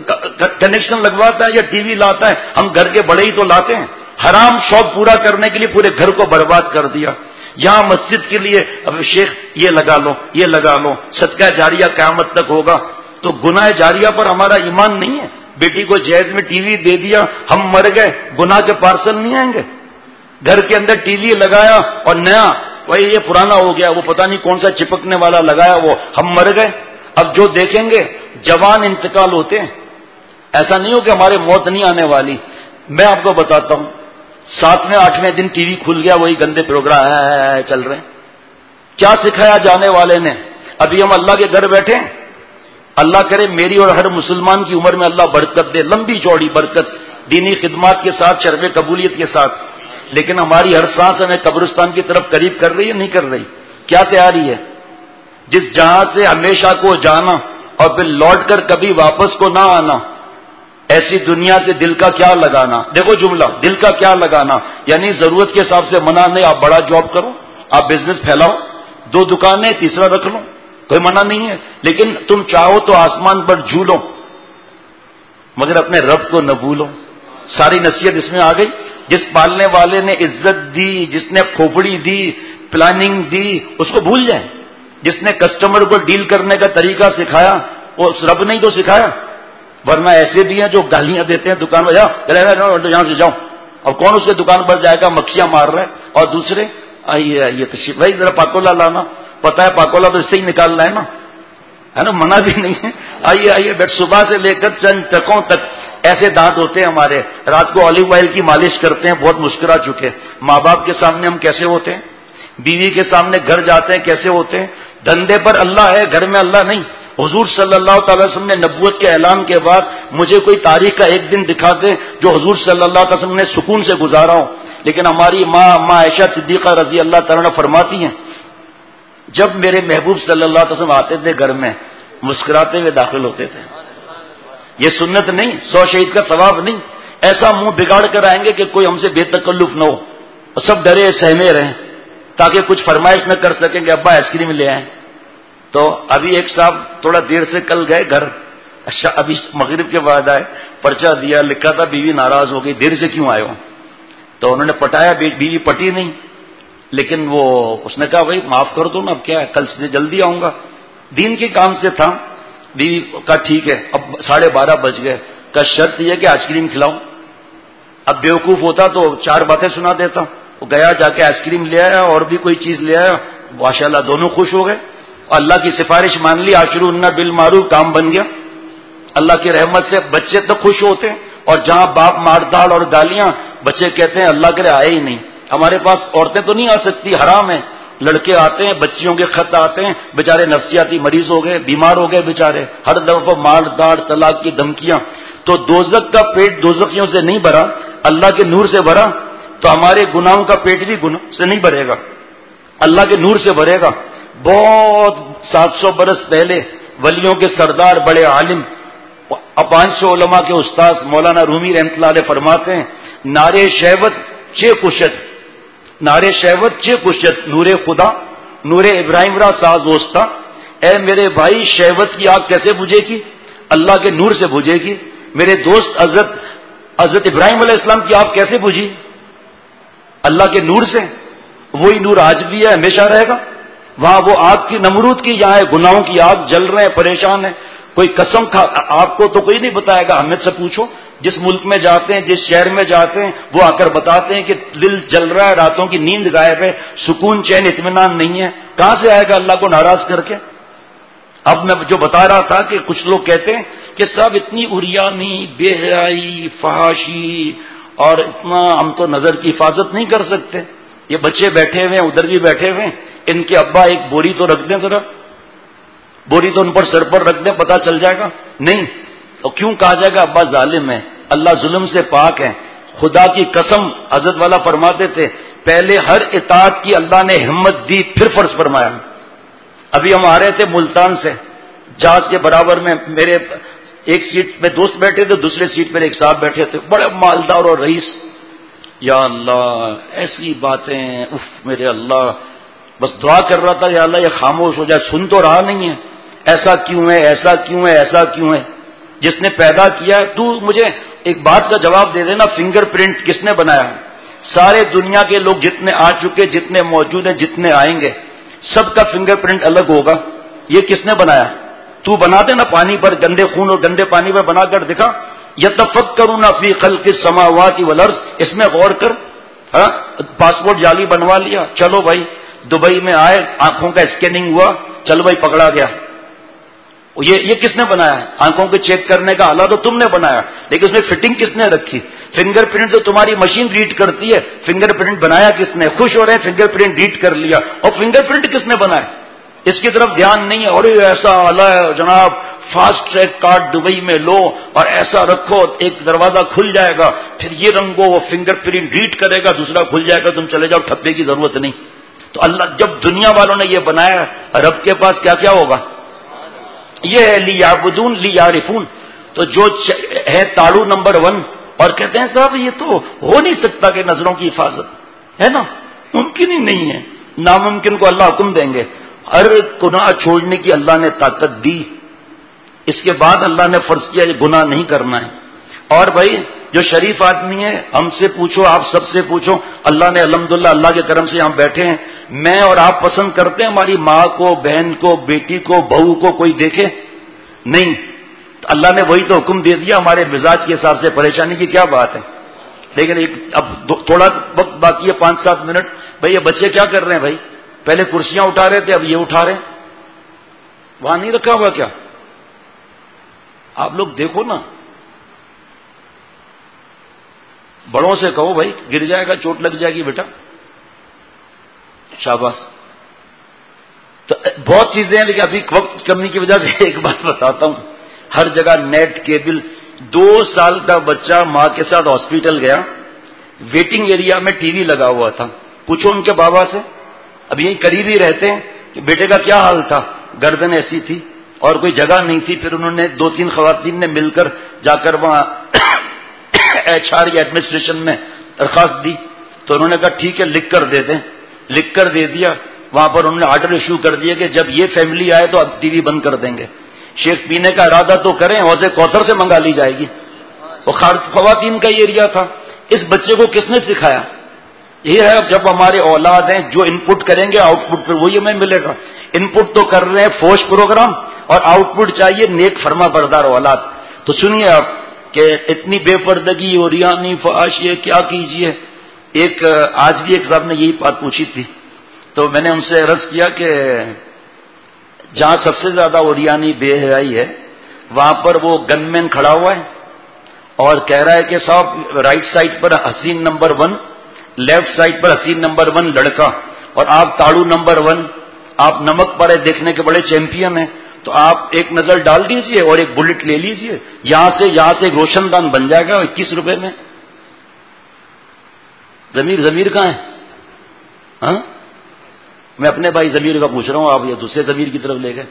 کنیکشن لگواتا ہے یا ٹی وی لاتا ہے؟ ہم گھر کے بڑے ہی تو لاتے ہیں. حرام شوق پورا کرنے کے لیے پورے گھر کو برباد کر دیا. یہاں مسجد کے لیے اب شیخ یہ لگا لو یہ لگا لو، صدقہ جاریہ قیامت تک ہوگا. تو گناہ جاریہ پر ہمارا ایمان نہیں ہے. بیٹی کو جہیز میں ٹی وی دے دیا، ہم مر گئے، گناہ کے پارسل نہیں آئیں گے. گھر کے اندر ٹی وی لگایا اور نیا، وہی یہ پرانا ہو گیا، وہ پتہ نہیں کون سا چپکنے والا لگایا، وہ ہم مر گئے. اب جو دیکھیں گے جوان انتقال ہوتے ہیں، ایسا نہیں ہو کہ ہمارے موت نہیں آنے والی. میں آپ کو بتاتا ہوں، ساتویں آٹھویں دن ٹی وی کھل گیا، وہی گندے پروگرام چل رہے ہیں. کیا سکھایا جانے والے نے؟ ابھی ہم اللہ کے گھر بیٹھے ہیں. اللہ کرے میری اور ہر مسلمان کی عمر میں اللہ برکت دے، لمبی چوڑی برکت، دینی خدمات کے ساتھ، شرف قبولیت کے ساتھ. لیکن ہماری ہر سانس ہمیں قبرستان کی طرف قریب کر رہی ہے نہیں کر رہی؟ کیا تیاری ہے؟ جس جہاں سے ہمیشہ کو جانا اور پھر لوٹ کر کبھی واپس کو نہ آنا، ایسی دنیا سے دل کا کیا لگانا. دیکھو جملہ، دل کا کیا لگانا، یعنی ضرورت کے حساب سے منع نہیں. آپ بڑا جاب کرو، آپ بزنس پھیلاؤ، دو دکانیں تیسرا رکھ لو، کوئی منع نہیں ہے. لیکن تم چاہو تو آسمان پر جھولو، مگر اپنے رب کو نہ بھولو. ساری نصیحت اس میں آ گئی. جس پالنے والے نے عزت دی، جس نے کھوپڑی دی، پلاننگ دی، اس کو بھول جائیں. جس نے کسٹمر کو ڈیل کرنے کا طریقہ سکھایا، وہ رب نے ہی تو سکھایا. ورنہ ایسے بھی ہیں جو گالیاں دیتے ہیں دکان پر، جاؤ یہاں سے جاؤ. اب کون اس کے دکان پر جائے گا؟ مکھیاں مار رہے ہیں. اور دوسرے آئیے آئیے تشریف بھائی ذرا پاکولا لانا، پتا ہے پاکولا تو اس سے ہی نکالنا ہے نا، ہے نا، منع بھی نہیں ہے. آئیے آئیے بیٹھ. صبح سے لے کر چند ٹکوں تک ایسے دانت ہوتے ہیں ہمارے. رات کو آلیو آئل کی مالش کرتے ہیں، بہت مسکرا چکے. ماں باپ کے سامنے ہم کیسے ہوتے ہیں؟ بیوی کے سامنے گھر جاتے ہیں کیسے ہوتے ہیں؟ دھندے پر اللہ ہے، گھر میں اللہ نہیں. حضور صلی اللہ تعالی وسلم نے نبوت کے اعلان کے بعد مجھے کوئی تاریخ کا ایک دن دکھا دے جو حضور صلی اللہ تعالی وسلم نے سکون سے گزارا ہو. لیکن ہماری ماں ماں عائشہ صدیقہ رضی اللہ تعالیٰ فرماتی ہیں، جب میرے محبوب صلی اللہ علیہ وسلم آتے تھے گھر میں مسکراتے ہوئے داخل ہوتے تھے. یہ سنت نہیں، سو شہید کا ثواب نہیں. ایسا منہ بگاڑ کر آئیں گے کہ کوئی ہم سے بے تکلف نہ ہو، اور سب ڈرے سہمے رہیں تاکہ کچھ فرمائش نہ کر سکیں کہ ابا آئس کریم لے آئیں. تو ابھی ایک صاحب تھوڑا دیر سے کل گئے گھر، اچھا ابھی مغرب کے بعد آئے، پرچہ دیا، لکھا تھا بیوی ناراض ہو گئی، دیر سے کیوں آئے ہو؟ تو انہوں نے پٹایا، بیوی پٹی نہیں، لیکن وہ اس نے کہا بھائی معاف کر دو نا، اب کیا ہے، کل سے جلدی آؤں گا. دین کے کام سے تھا. بیوی کا ٹھیک ہے. اب ساڑھے بارہ بج گئے، کا شرط یہ کہ آئس کریم کھلاؤ. اب بیوقوف ہوتا تو چار باتیں سنا دیتا. وہ گیا جا کے آئس کریم لے آیا اور بھی کوئی چیز لے آیا, ماشاء اللہ دونوں خوش ہو گئے. اللہ کی سفارش مان لی, عاشروہن بالمعروف, کام بن گیا. اللہ کی رحمت سے بچے تو خوش ہوتے ہیں, اور جہاں باپ مار داڑ اور گالیاں, بچے کہتے ہیں اللہ کرے آئے ہی نہیں. ہمارے پاس عورتیں تو نہیں آ سکتی, حرام ہے. لڑکے آتے ہیں, بچیوں کے خط آتے ہیں, بیچارے نفسیاتی مریض ہو گئے, بیمار ہو گئے بیچارے, ہر دفعہ مار داڑ, طلاق کی دھمکیاں. تو دوزخ کا پیٹ دوزخیوں سے نہیں بھرا, اللہ کے نور سے بھرا. تو ہمارے گناہوں کا پیٹ بھی گناہ سے نہیں بھرے گا, اللہ کے نور سے بھرے گا. بہت سات سو برس پہلے ولیوں کے سردار, بڑے عالم, پانچ سو علماء کے استاذ مولانا رومی رحمۃ اللہ علیہ فرماتے ہیں, نارے شہوت چے کشت, نارے شہوت چے کشت, نور خدا نور ابراہیم را ساز وسطا. اے میرے بھائی, شہوت کی آگ کیسے بجھے گی؟ اللہ کے نور سے بجھے گی. میرے دوست حضرت حضرت ابراہیم علیہ السلام کی آگ کیسے بجھی؟ اللہ کے نور سے. وہی نور آج بھی ہے, ہمیشہ رہے گا. وہاں وہ آگ کی نمرود کی, یہاں گناہوں کی آگ, جل رہے ہیں, پریشان ہیں. کوئی قسم کھا, آپ کو تو کوئی نہیں بتائے گا, ہمیں سے پوچھو. جس ملک میں جاتے ہیں, جس شہر میں جاتے ہیں, وہ آ کر بتاتے ہیں کہ دل جل رہا ہے, راتوں کی نیند غائب ہے, سکون چین اطمینان نہیں ہے. کہاں سے آئے گا اللہ کو ناراض کر کے؟ اب میں جو بتا رہا تھا کہ کچھ لوگ کہتے ہیں کہ سب اتنی اریانی, بے حیائی, فحاشی, اور اتنا ہم تو نظر کی حفاظت نہیں کر سکتے. یہ بچے بیٹھے ہوئے ہیں, ادھر بھی بیٹھے ہوئے ہیں, ان کے ابا ایک بوری تو رکھ دیں, ذرا بوری تو ان پر سر پر رکھ دیں, پتا چل جائے گا. نہیں تو کیوں کہا جائے گا ابا ظالم ہے؟ اللہ ظلم سے پاک ہے. خدا کی قسم, حضرت والا فرماتے تھے, پہلے ہر اطاعت کی اللہ نے ہمت دی, پھر فرض فرمایا. ابھی ہم آ رہے تھے ملتان سے, جہاز کے برابر میں میرے ایک سیٹ پہ دوست بیٹھے تھے, دوسرے سیٹ پر ایک صاحب بیٹھے تھے, بڑے مالدار اور رئیس. یا اللہ ایسی باتیں, اف میرے اللہ, بس دعا کر رہا تھا یا اللہ یہ خاموش ہو جائے, سن تو رہا نہیں ہے. ایسا کیوں ہے, ایسا کیوں ہے, ایسا کیوں ہے؟ جس نے پیدا کیا ہے, تو مجھے ایک بات کا جواب دے دینا, فنگر پرنٹ کس نے بنایا؟ سارے دنیا کے لوگ جتنے آ چکے, جتنے موجود ہیں, جتنے آئیں گے, سب کا فنگر پرنٹ الگ ہوگا. یہ کس نے بنایا؟ تو بنا دے نا, پانی پر گندے خون اور گندے پانی پر بنا کر دکھا. یتفکرون فی خلق السماوات والارض, اس میں غور کر. ہاں پاسپورٹ جعلی بنوا لیا, چلو بھائی دبئی میں آئے, آنکھوں کا اسکیننگ ہوا, چلو بھائی پکڑا گیا. یہ یہ کس نے بنایا ہے؟ آنکھوں کو چیک کرنے کا آلہ تو تم نے بنایا, لیکن اس میں فٹنگ کس نے رکھی؟ فنگر پرنٹ تو تمہاری مشین ریڈ کرتی ہے, فنگر پرنٹ بنایا کس نے؟ خوش ہو رہے ہیں فنگر پرنٹ ریڈ کر لیا, اور فنگر پرنٹ کس نے بنایا اس کی طرف دھیان نہیں ہے. اور ایسا آلہ ہے جناب, فاسٹ ٹریک کارڈ دبئی میں لو اور ایسا رکھو, ایک دروازہ کھل جائے گا, پھر یہ رنگو, وہ فنگر پرنٹ ریڈ کرے گا, دوسرا کھل جائے گا, تم چلے جاؤ, ٹھپے کی ضرورت نہیں. تو اللہ جب دنیا والوں نے یہ بنایا, رب کے پاس کیا کیا ہوگا؟ یہ ہے لی یعبدون لی یعرفون. تو جو ہے تاڑو نمبر ون, اور کہتے ہیں صاحب یہ تو ہو نہیں سکتا کہ نظروں کی حفاظت ہے نا, ممکن ہی نہیں ہے. ناممکن کو اللہ حکم دیں گے. ہر گناہ چھوڑنے کی اللہ نے طاقت دی, اس کے بعد اللہ نے فرض کیا یہ گناہ نہیں کرنا ہے. اور بھائی جو شریف آدمی ہے, ہم سے پوچھو, آپ سب سے پوچھو, اللہ نے الحمدللہ اللہ کے کرم سے یہاں بیٹھے ہیں, میں اور آپ پسند کرتے ہیں ہماری ماں کو, بہن کو, بیٹی کو, بہو کو کوئی دیکھے؟ نہیں. تو اللہ نے وہی تو حکم دے دیا, ہمارے مزاج کے حساب سے پریشانی کی کیا بات ہے. لیکن ایک اب تھوڑا وقت باقی ہے, پانچ سات منٹ. بھائی یہ بچے کیا کر رہے ہیں بھائی؟ پہلے کرسیاں اٹھا رہے تھے, اب یہ اٹھا رہے ہیں. وہاں نہیں رکھا ہوا کیا؟ آپ لوگ دیکھو نا, بڑوں سے کہو بھائی گر جائے گا, چوٹ لگ جائے گی بیٹا, شاباش. تو بہت چیزیں ہیں, لیکن ابھی وقت کمی کی وجہ سے ایک بات بتاتا ہوں. ہر جگہ نیٹ کیبل. دو سال کا بچہ ماں کے ساتھ ہاسپٹل گیا, ویٹنگ ایریا میں ٹی وی لگا ہوا تھا. پوچھو ان کے بابا سے, اب یہی قریب ہی رہتے ہیں, کہ بیٹے کا کیا حال تھا؟ گردن ایسی تھی اور کوئی جگہ نہیں تھی. پھر انہوں نے دو تین خواتین نے مل کر جا کر وہاں ایچ آر یا ایڈمنسٹریشن میں درخواست دی. تو انہوں نے کہا ٹھیک ہے لکھ کر دے دیں. لکھ کر دے دیا. وہاں پر انہوں نے آرڈر ایشو کر دیا کہ جب یہ فیملی آئے تو اب ٹی وی بند کر دیں گے. شیخ پینے کا ارادہ تو کریں, حوض کوثر سے منگا لی جائے گی. وہ خواتین کا یہ ایریا تھا. اس بچے کو کس نے سکھایا؟ یہ ہے جب ہمارے اولاد ہیں, جو ان پٹ کریں گے آؤٹ پٹ پہ وہی ہمیں ملے گا. ان پٹ تو کر رہے ہیں فوش پروگرام, اور آؤٹ پٹ چاہیے نیک فرما بردار اولاد. تو سنیے آپ, کہ اتنی بے پردگی اور ریانی فحاشی کیا کیجیے. ایک آج بھی ایک صاحب نے یہی بات پوچھی تھی، تو میں نے ان سے عرض کیا کہ جہاں سب سے زیادہ اوریانی بے حیائی ہے وہاں پر وہ گن مین کھڑا ہوا ہے اور کہہ رہا ہے کہ صاحب رائٹ سائڈ پر حسین نمبر ون، لیفٹ سائڈ پر حسین نمبر ون لڑکا، اور آپ تاڑو نمبر ون، آپ نمک پارے دیکھنے کے بڑے چیمپئن ہیں، تو آپ ایک نظر ڈال دیجئے اور ایک بلٹ لے لیجئے، یہاں سے یہاں سے ایک روشن دان بن جائے گا اکیس روپے میں. ضمیر ضمیر کہاں ہے؟ ہاں میں اپنے بھائی ضمیر کا پوچھ رہا ہوں، آپ یہ دوسرے ضمیر کی طرف لے گئے.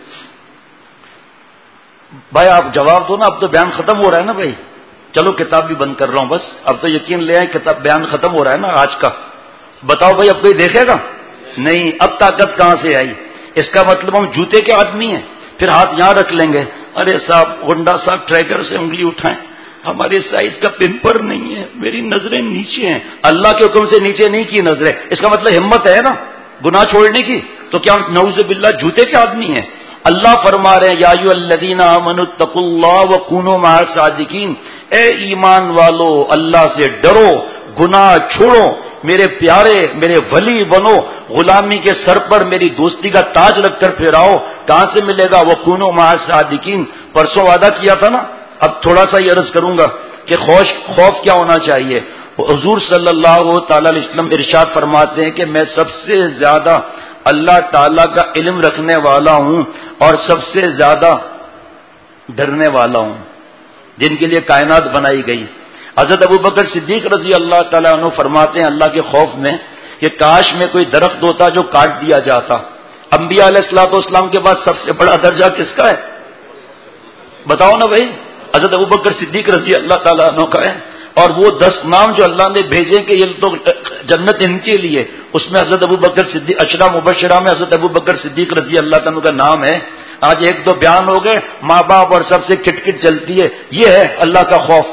بھائی آپ جواب دو نا، اب تو بیان ختم ہو رہا ہے نا بھائی. چلو کتاب بھی بند کر رہا ہوں بس، اب تو یقین لے آئے کتاب بیان ختم ہو رہا ہے نا آج کا. بتاؤ بھائی اب کوئی دیکھے گا؟ نہیں. اب طاقت کہاں سے آئی؟ اس کا مطلب ہم جوتے کے آدمی ہیں. پھر ہاتھ یہاں رکھ لیں گے، ارے صاحب ہونڈا صاحب ٹریکر سے انگلی اٹھائیں، ہمارے سائز کا پمپر نہیں ہے، میری نظریں نیچے ہیں. اللہ کے حکم سے نیچے نہیں کی نظریں، اس کا مطلب ہمت ہے نا گناہ چھوڑنے کی. تو کیا نعوذ باللہ جوتے کے آدمی ہیں؟ اللہ فرما رہے ہیں یا ایھا الذین آمنوا اتقوا اللہ وکونوا مع الصادقین، اے ایمان والو اللہ سے ڈرو، گناہ چھوڑو، میرے پیارے میرے ولی بنو، غلامی کے سر پر میری دوستی کا تاج رکھ کر پھراؤ. کہاں سے ملے گا؟ وکونوا مع الصادقین. پرسوں وعدہ کیا تھا نا، اب تھوڑا سا یہ عرض کروں گا کہ خوش خوف کیا ہونا چاہیے. حضور صلی اللہ تعالی علیہ وسلم ارشاد فرماتے ہیں کہ میں سب سے زیادہ اللہ تعالیٰ کا علم رکھنے والا ہوں اور سب سے زیادہ ڈرنے والا ہوں جن کے لیے کائنات بنائی گئی. حضرت ابوبکر صدیق رضی اللہ تعالیٰ عنہ فرماتے ہیں اللہ کے خوف میں کہ کاش میں کوئی درخت ہوتا جو کاٹ دیا جاتا. انبیاء علیہ الصلوۃ والسلام کے بعد سب سے بڑا درجہ کس کا ہے؟ بتاؤ نا بھائی. حضرت ابوبکر صدیق رضی اللہ تعالیٰ عنہ کا ہے. اور وہ دس نام جو اللہ نے بھیجے کہ یہ تو جنت ان کے لیے، اس میں حضرت ابوبکر صدیق اشرا مبشرہ میں حضرت ابوبکر صدیق رضی اللہ تعالیٰ کا نام ہے. آج ایک دو بیان ہو گئے، ماں باپ اور سب سے کٹ کٹ چلتی ہے. یہ ہے اللہ کا خوف.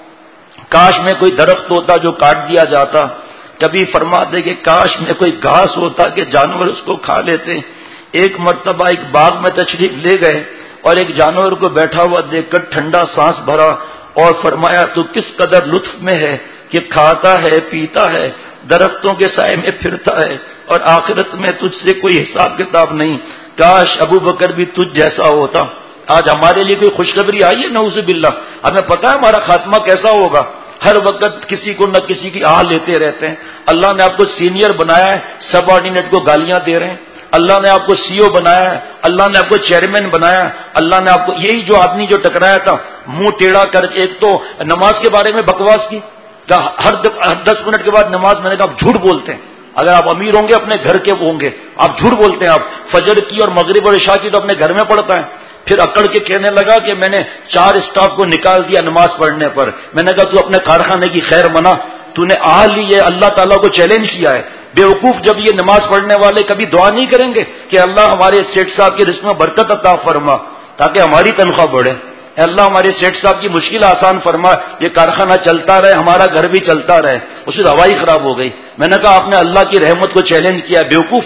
کاش میں کوئی درخت ہوتا جو کاٹ دیا جاتا. کبھی فرماتے کہ کاش میں کوئی گھاس ہوتا کہ جانور اس کو کھا لیتے. ایک مرتبہ ایک باغ میں تشریف لے گئے اور ایک جانور کو بیٹھا ہوا دیکھ کر ٹھنڈا سانس بھرا اور فرمایا تو کس قدر لطف میں ہے کہ کھاتا ہے پیتا ہے درختوں کے سائے میں پھرتا ہے اور آخرت میں تجھ سے کوئی حساب کتاب نہیں. کاش ابو بکر بھی تجھ جیسا ہوتا. آج ہمارے لیے کوئی خوشخبری آئی ہے؟ نعوذ باللہ. ہمیں پتا ہے ہمارا خاتمہ کیسا ہوگا. ہر وقت کسی کو نہ کسی کی آہ لیتے رہتے ہیں. اللہ نے آپ کو سینئر بنایا ہے، سب آرڈینیٹ کو گالیاں دے رہے ہیں. اللہ نے آپ کو سی او بنایا ہے، اللہ نے آپ کو چیئرمین بنایا ہے. اللہ نے آپ کو یہی جو آدمی جو ٹکرایا تھا منہ ٹیڑھا کر کے، ایک تو نماز کے بارے میں بکواس کی، ہر دس منٹ کے بعد نماز، میں نے کہا آپ جھوٹ بولتے ہیں. اگر آپ امیر ہوں گے اپنے گھر کے ہوں گے، آپ جھوٹ بولتے ہیں. آپ فجر کی اور مغرب اور عشاء کی تو اپنے گھر میں پڑھتا ہے. پھر اکڑ کے کہنے لگا کہ میں نے چار اسٹاف کو نکال دیا نماز پڑھنے پر. میں نے کہا تو اپنے کارخانے کی خیر منا، تو نے آہ لی ہے، اللہ تعالیٰ کو چیلنج کیا ہے. بیوقوف جب یہ نماز پڑھنے والے کبھی دعا نہیں کریں گے کہ اللہ ہمارے سیٹ صاحب کے رزق میں برکت عطا فرما تاکہ ہماری تنخواہ بڑھے. اے اللہ ہمارے سیٹ صاحب کی مشکل آسان فرما، یہ کارخانہ چلتا رہے، ہمارا گھر بھی چلتا رہے. اس کی ہوائی خراب ہو گئی. میں نے کہا آپ نے اللہ کی رحمت کو چیلنج کیا. بیوقوف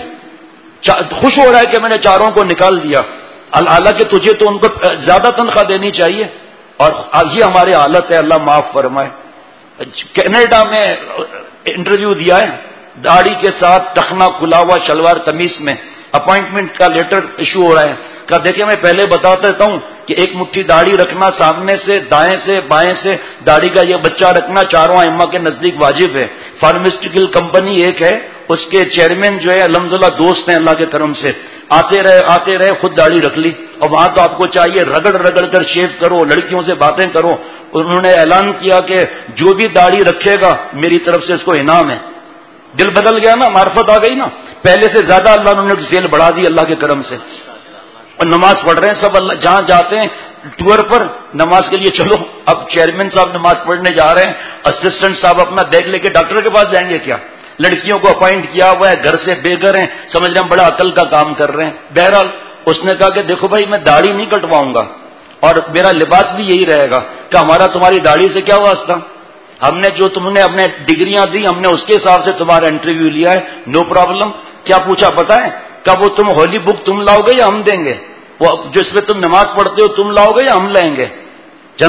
خوش ہو رہا ہے کہ میں نے چاروں کو نکال دیا، حالانکہ تجھے تو ان کو زیادہ تنخواہ دینی چاہیے. اور یہ ہماری حالت ہے، اللہ معاف فرمائے. کینیڈا میں انٹرویو دیا ہے، داڑھی کے ساتھ ٹخنا کھلا ہوا شلوار قمیص میں اپوائنٹمنٹ کا لیٹر ایشو ہو رہا ہے. کہا دیکھیں میں پہلے بتا دیتا ہوں کہ ایک مٹھی داڑھی رکھنا سامنے سے، دائیں سے، بائیں سے داڑھی کا یہ بچہ رکھنا چاروں ائمہ کے نزدیک واجب ہے. فارماسیوٹیکل کمپنی ایک ہے، اس کے چیئرمین جو ہے الحمدللہ دوست ہیں اللہ کے کرم سے، آتے رہے آتے رہے خود داڑھی رکھ لی. اور وہاں تو آپ کو چاہیے رگڑ رگڑ کر شیو کرو، لڑکیوں سے باتیں کرو. انہوں نے اعلان کیا کہ جو بھی داڑھی رکھے گا میری طرف سے اس کو انعام ہے. دل بدل گیا نا، معرفت آ گئی نا. پہلے سے زیادہ اللہ نے سیل بڑھا دی اللہ کے کرم سے. اور نماز پڑھ رہے ہیں سب، اللہ جہاں جاتے ہیں ٹور پر نماز کے لیے چلو. اب چیئرمین صاحب نماز پڑھنے جا رہے ہیں، اسسٹنٹ صاحب اپنا بیگ لے کے ڈاکٹر کے پاس جائیں گے کیا؟ لڑکیوں کو اپوائنٹ کیا ہوا ہے، گھر سے بے گھر ہیں، سمجھ رہے ہیں بڑا عقل کا کام کر رہے ہیں. بہرحال اس نے کہا کہ دیکھو بھائی میں داڑھی نہیں کٹواؤں گا اور میرا لباس بھی یہی رہے گا. کہ ہمارا تمہاری داڑھی سے کیا واسطہ؟ ہم نے جو تم نے اپنے ڈگریاں دی ہم نے اس کے حساب سے تمہارا انٹرویو لیا ہے، نو پرابلم. کیا پوچھا پتا ہے؟ کب وہ تم ہولی بک تم لاؤ گے یا ہم دیں گے؟ وہ جس میں تم نماز پڑھتے ہو تم لاؤ گے یا ہم لیں گے؟ جناب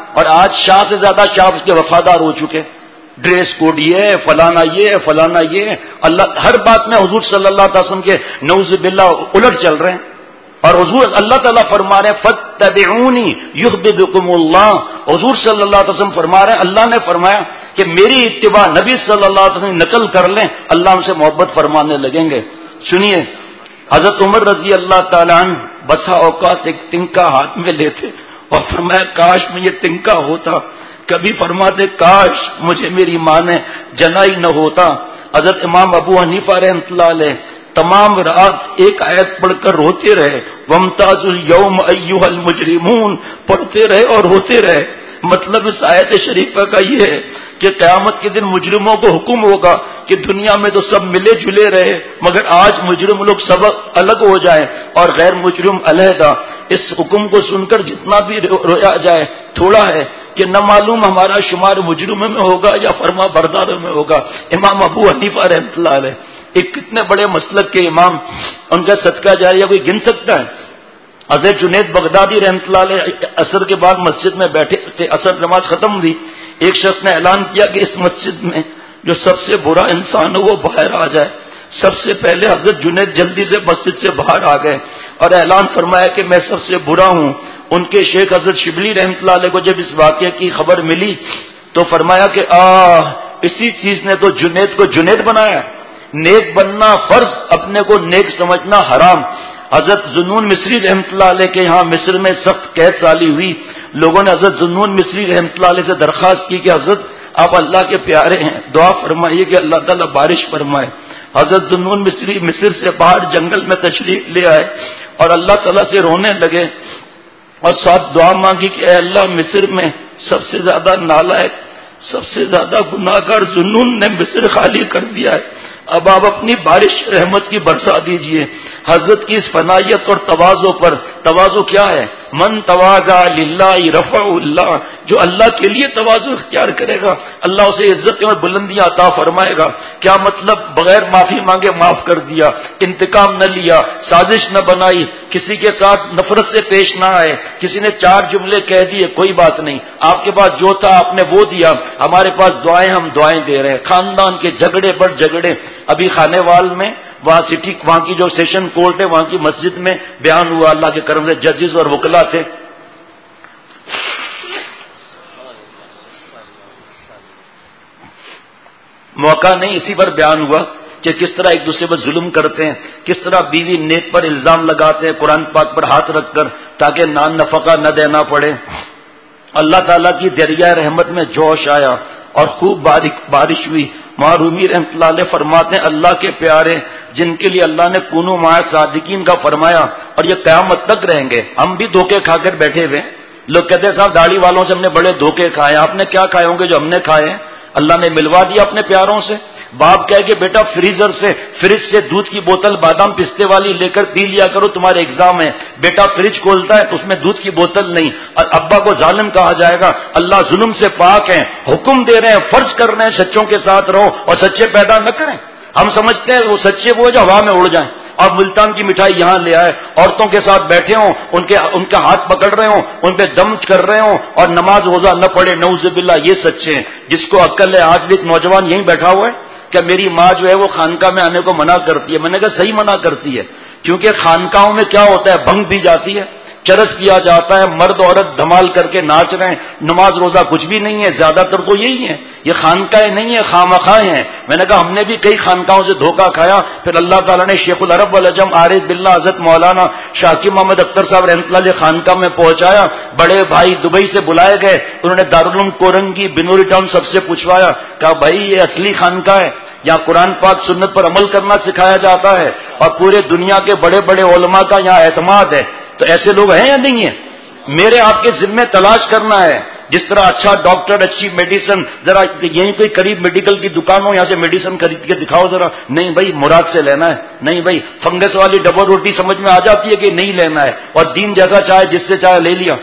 اور آج شاہ سے زیادہ شاہ اس کے وفادار ہو چکے. ڈریس کوڈ یہ ہے، فلانا یہ ہے، فلانا یہ ہے. اللہ ہر بات میں حضور صلی اللہ علیہ وسلم کے نعوذ باللہ الٹ چل رہے ہیں. اور حضور اللہ تعالیٰ فرما رہے ہیں فاتبعونی یحببکم اللہ. حضور صلی اللہ علیہ وسلم فرما رہے ہیں، اللہ نے فرمایا کہ میری اتباع نبی صلی اللہ علیہ وسلم نقل کر لیں، اللہ ہم سے محبت فرمانے لگیں گے. سنیے حضرت عمر رضی اللہ تعالیٰ عنہ بسا اوقات ایک تنکا ہاتھ میں لیتے اور فرمایا کاش میں یہ تنکا ہوتا. کبھی فرماتے کاش مجھے میری ماں نے جنائی نہ ہوتا. حضرت امام ابو حنیفہ رحمۃ اللہ علیہ تمام رات ایک آیت پڑھ کر روتے رہے، وَامْتَازُوا الْيَوْمَ أَيُّهَا الْمُجْرِمُونَ پڑھتے رہے اور روتے رہے. مطلب اس آیت شریفہ کا یہ ہے کہ قیامت کے دن مجرموں کو حکم ہوگا کہ دنیا میں تو سب ملے جلے رہے، مگر آج مجرم لوگ سب الگ ہو جائیں اور غیر مجرم علیحدہ. اس حکم کو سن کر جتنا بھی رویا جائے تھوڑا ہے کہ نہ معلوم ہمارا شمار مجرموں میں ہوگا یا فرما برداروں میں ہوگا. امام ابو حنیفہ رحمۃ اللہ علیہ ایک کتنے بڑے مسلک کے امام، ان کا صدقہ جاریہ کوئی گن سکتا ہے؟ حضرت جنید بغدادی رحمۃ اللہ علیہ عصر کے بعد مسجد میں بیٹھے تھے، عصر نماز ختم ہوئی، ایک شخص نے اعلان کیا کہ اس مسجد میں جو سب سے برا انسان ہو وہ باہر آ جائے. سب سے پہلے حضرت جنید جلدی سے مسجد سے باہر آ گئے اور اعلان فرمایا کہ میں سب سے برا ہوں. ان کے شیخ حضرت شبلی رحمۃ اللہ علیہ کو جب اس واقعے کی خبر ملی تو فرمایا کہ آہ اسی چیز نے تو جنید کو جنید بنایا. نیک بننا فرض، اپنے کو نیک سمجھنا حرام. حضرت ذوالنون مصری رحمۃ اللہ علیہ کے یہاں مصر میں سخت قحط سالی ہوئی. لوگوں نے حضرت ذوالنون مصری رحمۃ اللہ علیہ سے درخواست کی کہ حضرت آپ اللہ کے پیارے ہیں، دعا فرمائیے کہ اللہ تعالیٰ بارش فرمائے. حضرت ذوالنون مصری مصر سے باہر جنگل میں تشریف لے آئے اور اللہ تعالیٰ سے رونے لگے اور ساتھ دعا مانگی کہ اے اللہ مصر میں سب سے زیادہ نالائق، سب سے زیادہ گناہ گار ذوالنون نے مصر خالی کر دیا ہے، اب آپ اپنی بارش رحمت کی برسا دیجئے. حضرت کی اس فنائیت اور تواضع پر، تواضع کیا ہے؟ من تواضع للہ رفع اللہ، جو اللہ کے لیے تواضع اختیار کرے گا اللہ اسے عزت اور بلندیاں عطا فرمائے گا. کیا مطلب؟ بغیر معافی مانگے معاف کر دیا، انتقام نہ لیا، سازش نہ بنائی، کسی کے ساتھ نفرت سے پیش نہ آئے. کسی نے چار جملے کہہ دیے کوئی بات نہیں، آپ کے پاس جو تھا آپ نے وہ دیا. ہمارے پاس دعائیں، ہم دعائیں دے رہے ہیں. خاندان کے جھگڑے پر جھگڑے، ابھی خانے وال میں وہاں سٹی وہاں کی جو سیشن کورٹ ہے وہاں کی مسجد میں بیان ہوا، اللہ کے کرم سے ججز اور وکلا تھے. موقع نہیں، اسی پر بیان ہوا کہ کس طرح ایک دوسرے پر ظلم کرتے ہیں، کس طرح بیوی نیک پر الزام لگاتے ہیں قرآن پاک پر ہاتھ رکھ کر تاکہ نان نفقہ نہ دینا پڑے. اللہ تعالیٰ کی دریا رحمت میں جوش آیا اور خوب بارش ہوئی. معرومی رحمۃ اللہ علیہ فرماتے ہیں اللہ کے پیارے جن کے لیے اللہ نے کونو مع صادقین کا فرمایا اور یہ قیامت تک رہیں گے. ہم بھی دھوکے کھا کر بیٹھے ہوئے، لوگ کہتے ہیں صاحب داڑھی والوں سے ہم نے بڑے دھوکے کھائے. آپ نے کیا کھائے ہوں گے جو ہم نے کھائے ہیں؟ اللہ نے ملوا دیا اپنے پیاروں سے. باپ کہے کہ بیٹا فریزر سے فریج سے دودھ کی بوتل بادام پستے والی لے کر پی لیا کرو تمہارے ایگزام ہے. بیٹا فریج کھولتا ہے تو اس میں دودھ کی بوتل نہیں، اور ابا کو ظالم کہا جائے گا. اللہ ظلم سے پاک ہیں، حکم دے رہے ہیں، فرض کر رہے ہیں سچوں کے ساتھ رہو اور سچے پیدا نہ کریں. ہم سمجھتے ہیں وہ سچے وہ جو ہوا میں اڑ جائیں. اور ملتان کی مٹھائی یہاں لے آئے، عورتوں کے ساتھ بیٹھے ہوں، ان کے ان کا ہاتھ پکڑ رہے ہوں، ان پہ دم کر رہے ہوں اور نماز روزہ نہ پڑھے. نعوذ باللہ، یہ سچے ہیں. جس کو عقل ہے، آج بھی ایک نوجوان یہیں بیٹھا ہوا ہے کہ میری ماں جو ہے وہ خانقاہ میں آنے کو منع کرتی ہے. میں نے کہا صحیح منع کرتی ہے، کیونکہ خانقاہوں میں کیا ہوتا ہے؟ بھنگ پی جاتی ہے، چرس کیا جاتا ہے، مرد عورت دھمال کر کے ناچ رہے ہیں، نماز روزہ کچھ بھی نہیں ہے. زیادہ تر تو یہی ہے. یہ خانقاہیں نہیں ہے، خامخواہیں ہیں. میں نے کہا ہم نے بھی کئی خانقاہوں سے دھوکہ کھایا. پھر اللہ تعالیٰ نے شیخ العرب والعجم عارف باللہ حضرت مولانا شاکر محمد اختر صاحب رحمۃ اللہ علیہ خانقاہ میں پہنچایا. بڑے بھائی دبئی سے بلائے گئے، انہوں نے دارالعلوم کورنگی بنوری ٹاؤن سب سے پوچھوایا، کہا بھائی یہ اصلی خانقاہ ہے، یہاں قرآن پاک سنت پر عمل کرنا سکھایا جاتا ہے اور پورے دنیا کے بڑے بڑے علماء کا یہاں اعتماد ہے. تو ایسے لوگ ہیں یا نہیں ہیں؟ میرے آپ کے ذمے تلاش کرنا ہے. جس طرح اچھا ڈاکٹر، اچھی میڈیسن، ذرا یہیں کوئی قریب میڈیکل کی دکان ہو، یہاں سے میڈیسن خرید کے دکھاؤ ذرا. نہیں بھائی مراد سے لینا ہے. نہیں بھائی فنگس والی ڈبل روٹی سمجھ میں آ جاتی ہے کہ نہیں لینا ہے، اور دین جیسا چاہے جس سے چاہے لے لیا.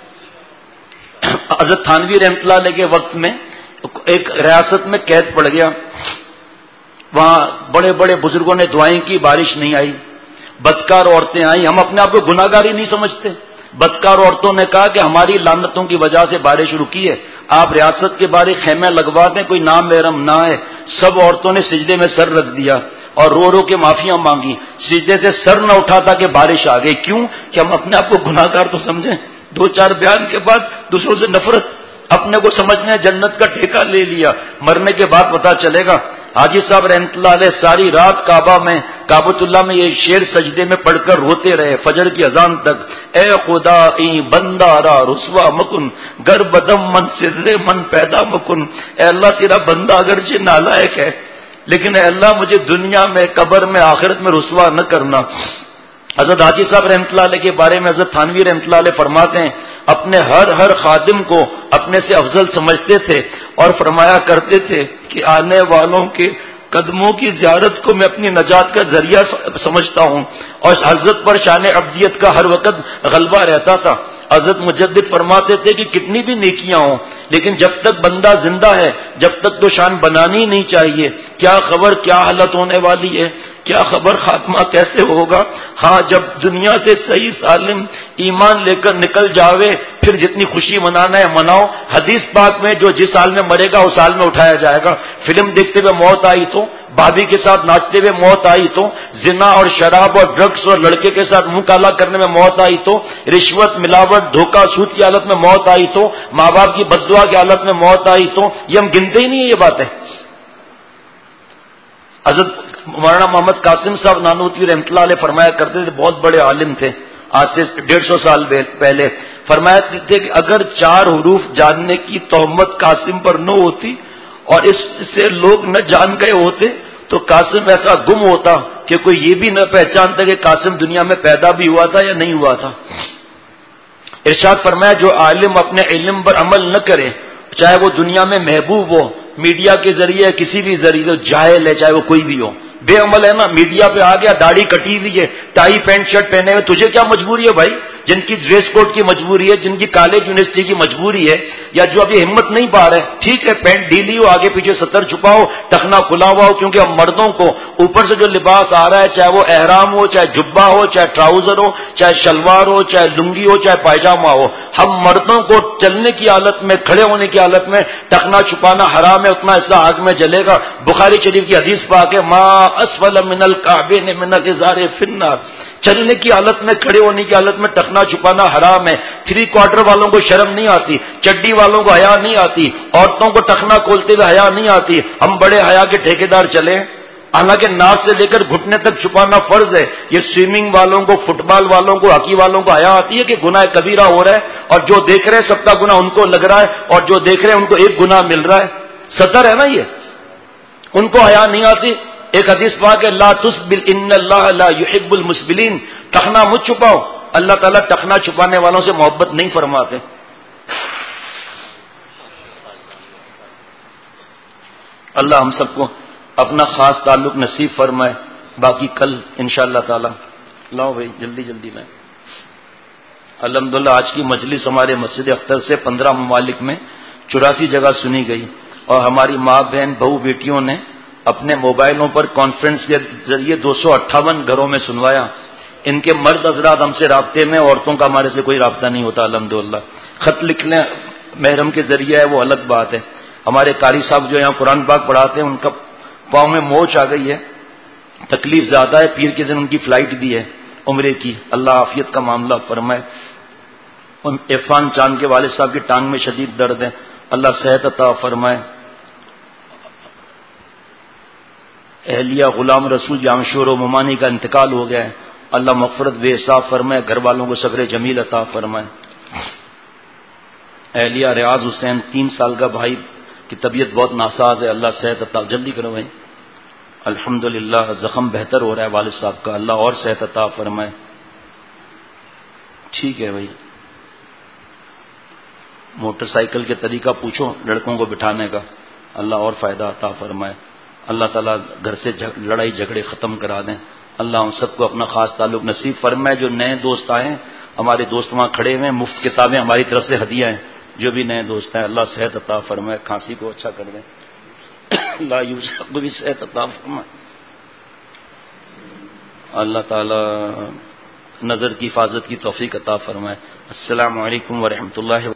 حضرت تھانوی رحمۃ اللہ علیہ کے وقت میں ایک ریاست میں قید پڑ گیا. وہاں بڑے بڑے بزرگوں نے دعائیں کی، بارش نہیں آئی. بدکار عورتیں آئیں. ہم اپنے آپ کو گناہگار ہی نہیں سمجھتے. بدکار عورتوں نے کہا کہ ہماری لعنتوں کی وجہ سے بارش رکی ہے، آپ ریاست کے بارے خیمے لگوا دیں، کوئی نام محرم نہ ہے۔ سب عورتوں نے سجدے میں سر رکھ دیا اور رو رو کے معافیاں مانگی، سجدے سے سر نہ اٹھا تھا کہ بارش آ گئی۔ کیوں کہ ہم اپنے آپ کو گناہ گار تو سمجھیں، دو چار بیان کے بعد دوسروں سے نفرت، اپنے کو سمجھنے جنت کا ٹھیکہ لے لیا، مرنے کے بعد پتا چلے گا۔ حاجی صاحب رحمۃ اللہ علیہ ساری رات کعبہ میں کعبۃ اللہ میں یہ شعر سجدے میں پڑھ کر روتے رہے فجر کی اذان تک، اے خدا ای بندہ را رسوا مکن، گر بدم من سر من پیدا مکن، اے اللہ تیرا بندہ اگرچہ نالائق ہے لیکن اے اللہ مجھے دنیا میں قبر میں آخرت میں رسوا نہ کرنا۔ حضرت حاجی صاحب رحمۃ اللہ علیہ کے بارے میں حضرت تھانوی رحمۃ اللہ علیہ فرماتے ہیں اپنے ہر ہر خادم کو اپنے سے افضل سمجھتے تھے اور فرمایا کرتے تھے کہ آنے والوں کے قدموں کی زیارت کو میں اپنی نجات کا ذریعہ سمجھتا ہوں، اور حضرت پر شان عبدیت کا ہر وقت غلبہ رہتا تھا۔ حضرت مجدد فرماتے تھے کہ کتنی بھی نیکیاں ہوں لیکن جب تک بندہ زندہ ہے جب تک تو شان بنانی نہیں چاہیے، کیا خبر کیا حالت ہونے والی ہے، کیا خبر خاتمہ کیسے ہوگا۔ ہاں جب دنیا سے صحیح سالم ایمان لے کر نکل جاوے پھر جتنی خوشی منانا ہے مناؤ۔ حدیث پاک میں جو جس حال میں مرے گا اس حال میں اٹھایا جائے گا۔ فلم دیکھتے ہوئے موت آئی تو، بھابھی کے ساتھ ناچتے ہوئے موت آئی تو، زنا اور شراب اور ڈرگس اور لڑکے کے ساتھ منہ کالا کرنے میں موت آئی تو، رشوت ملاوٹ دھوکہ سود کی حالت میں موت آئی تو، ماں باپ کی بد دعا کی حالت میں موت آئی تو، یہ ہم گنتے ہی نہیں ہیں یہ باتیں۔ حضرت مولانا محمد قاسم صاحب نانوتوی رحمۃ اللہ علیہ فرمایا کرتے تھے، بہت بڑے عالم تھے آج سے ڈیڑھ سو سال پہلے، فرمایا تھے کہ اگر چار حروف جاننے کی تہمت قاسم پر نہ ہوتی اور اس سے لوگ نہ جان گئے ہوتے تو قاسم ایسا گم ہوتا کہ کوئی یہ بھی نہ پہچانتا کہ قاسم دنیا میں پیدا بھی ہوا تھا یا نہیں ہوا تھا۔ ارشاد فرمایا جو عالم اپنے علم پر عمل نہ کرے چاہے وہ دنیا میں محبوب ہو، میڈیا کے ذریعے کسی بھی ذریعے، جاہل ہے چاہے وہ کوئی بھی ہو، بے عمل ہے نا، میڈیا پہ آ گیا داڑھی کٹی ہوئی ہے ٹائی پینٹ شرٹ پہنے ہوئے، تجھے کیا مجبوری ہے بھائی؟ جن کی ڈریس کوڈ کی مجبوری ہے، جن کی کالج یونیورسٹی کی مجبوری ہے، یا جو ابھی ہمت نہیں پا رہے، ٹھیک ہے پینٹ ڈھیلی ہو، آگے پیچھے سطر چھپاؤ، ٹخنا کھلا ہوا ہو، کیونکہ اب مردوں کو اوپر سے جو لباس آ رہا ہے چاہے وہ احرام ہو، چاہے جبہ ہو، چاہے ٹراؤزر ہو، چاہے شلوار ہو، چاہے لنگی ہو، چاہے پائجامہ ہو، ہم مردوں کو چلنے کی حالت میں کھڑے ہونے کی حالت میں ٹخنا چھپانا حرام ہے، اتنا حصہ آگ میں جلے گا۔ بخاری شریف کی حدیث پاک ہے ما اسفل من الکعبین من الازار فی النار، چلنے کی حالت میں کھڑے ہونے کی حالت میں ٹخنا چھپانا حرام ہے۔ تھری کوارٹر والوں کو شرم نہیں آتی، چڈی والوں کو حیا نہیں آتی، عورتوں کو ٹخنا کھولتے ہوئے حیا نہیں آتی، ہم بڑے حیا کے ٹھیکیدار چلے۔ حالانکہ ناک سے لے کر گھٹنے تک چھپانا فرض ہے۔ یہ سوئمنگ والوں کو، فٹ بال والوں کو، ہاکی والوں کو حیا آتی ہے کہ گناہ کبیرہ ہو رہا ہے اور جو دیکھ رہے ہیں سب کا گناہ ان کو لگ رہا ہے اور جو دیکھ رہے ہیں ان کو ایک گناہ مل رہا ہے۔ سطر ہے نا یہ، ان کو حیا نہیں آتی۔ ایک حدیث پاک ہے لا تسبل ان اللہ لا يحب المسبلین، ٹخنا مت چھپاؤ، اللہ تعالیٰ ٹخنا چھپانے والوں سے محبت نہیں فرماتے۔ اللہ ہم سب کو اپنا خاص تعلق نصیب فرمائے، باقی کل انشاءاللہ تعالی۔ لاؤ بھائی جلدی جلدی میں الحمدللہ آج کی مجلس ہمارے مسجد اختر سے پندرہ ممالک میں چوراسی جگہ سنی گئی، اور ہماری ماں بہن بہو بیٹیوں نے اپنے موبائلوں پر کانفرنس کے ذریعے دو سو اٹھاون گھروں میں سنوایا۔ ان کے مرد حضرات ہم سے رابطے میں، عورتوں کا ہمارے سے کوئی رابطہ نہیں ہوتا الحمدللہ۔ خط لکھ لیں محرم کے ذریعے ہے وہ الگ بات ہے۔ ہمارے قاری صاحب جو یہاں قرآن پاک پڑھاتے ہیں ان کا پاؤں میں موچ آ گئی ہے، تکلیف زیادہ ہے، پیر کے دن ان کی فلائٹ بھی ہے عمرے کی، اللہ عافیت کا معاملہ فرمائے۔ عرفان چاند کے والد صاحب کی ٹانگ میں شدید درد ہے، اللہ صحت عطا فرمائے۔ اہلیہ غلام رسول جامشور و ممانی کا انتقال ہو گیا ہے، اللہ مغفرت بے حساب فرمائے، گھر والوں کو صبر جمیل عطا فرمائے۔ اہلیہ ریاض حسین تین سال کا بھائی کی طبیعت بہت ناساز ہے، اللہ صحت عطا، جلدی کرو بھائی۔ الحمدللہ زخم بہتر ہو رہا ہے والد صاحب کا، اللہ اور صحت عطا فرمائے۔ ٹھیک ہے بھائی، موٹر سائیکل کے طریقہ پوچھو لڑکوں کو بٹھانے کا، اللہ اور فائدہ عطا فرمائے۔ اللہ تعالیٰ گھر سے لڑائی جھگڑے ختم کرا دیں، اللہ ہم سب کو اپنا خاص تعلق نصیب فرمائے۔ جو نئے دوست آئے ہیں ہمارے دوست وہاں کھڑے ہوئے ہیں، مفت کتابیں ہماری طرف سے ہدیہ ہیں، جو بھی نئے دوست ہیں اللہ صحت عطا فرمائے، کھانسی کو اچھا کر دیں، اللہ یوسف کو بھی صحت عطا فرمائے۔ اللہ تعالیٰ نظر کی حفاظت کی توفیق عطا فرمائے. السلام علیکم ورحمۃ اللہ.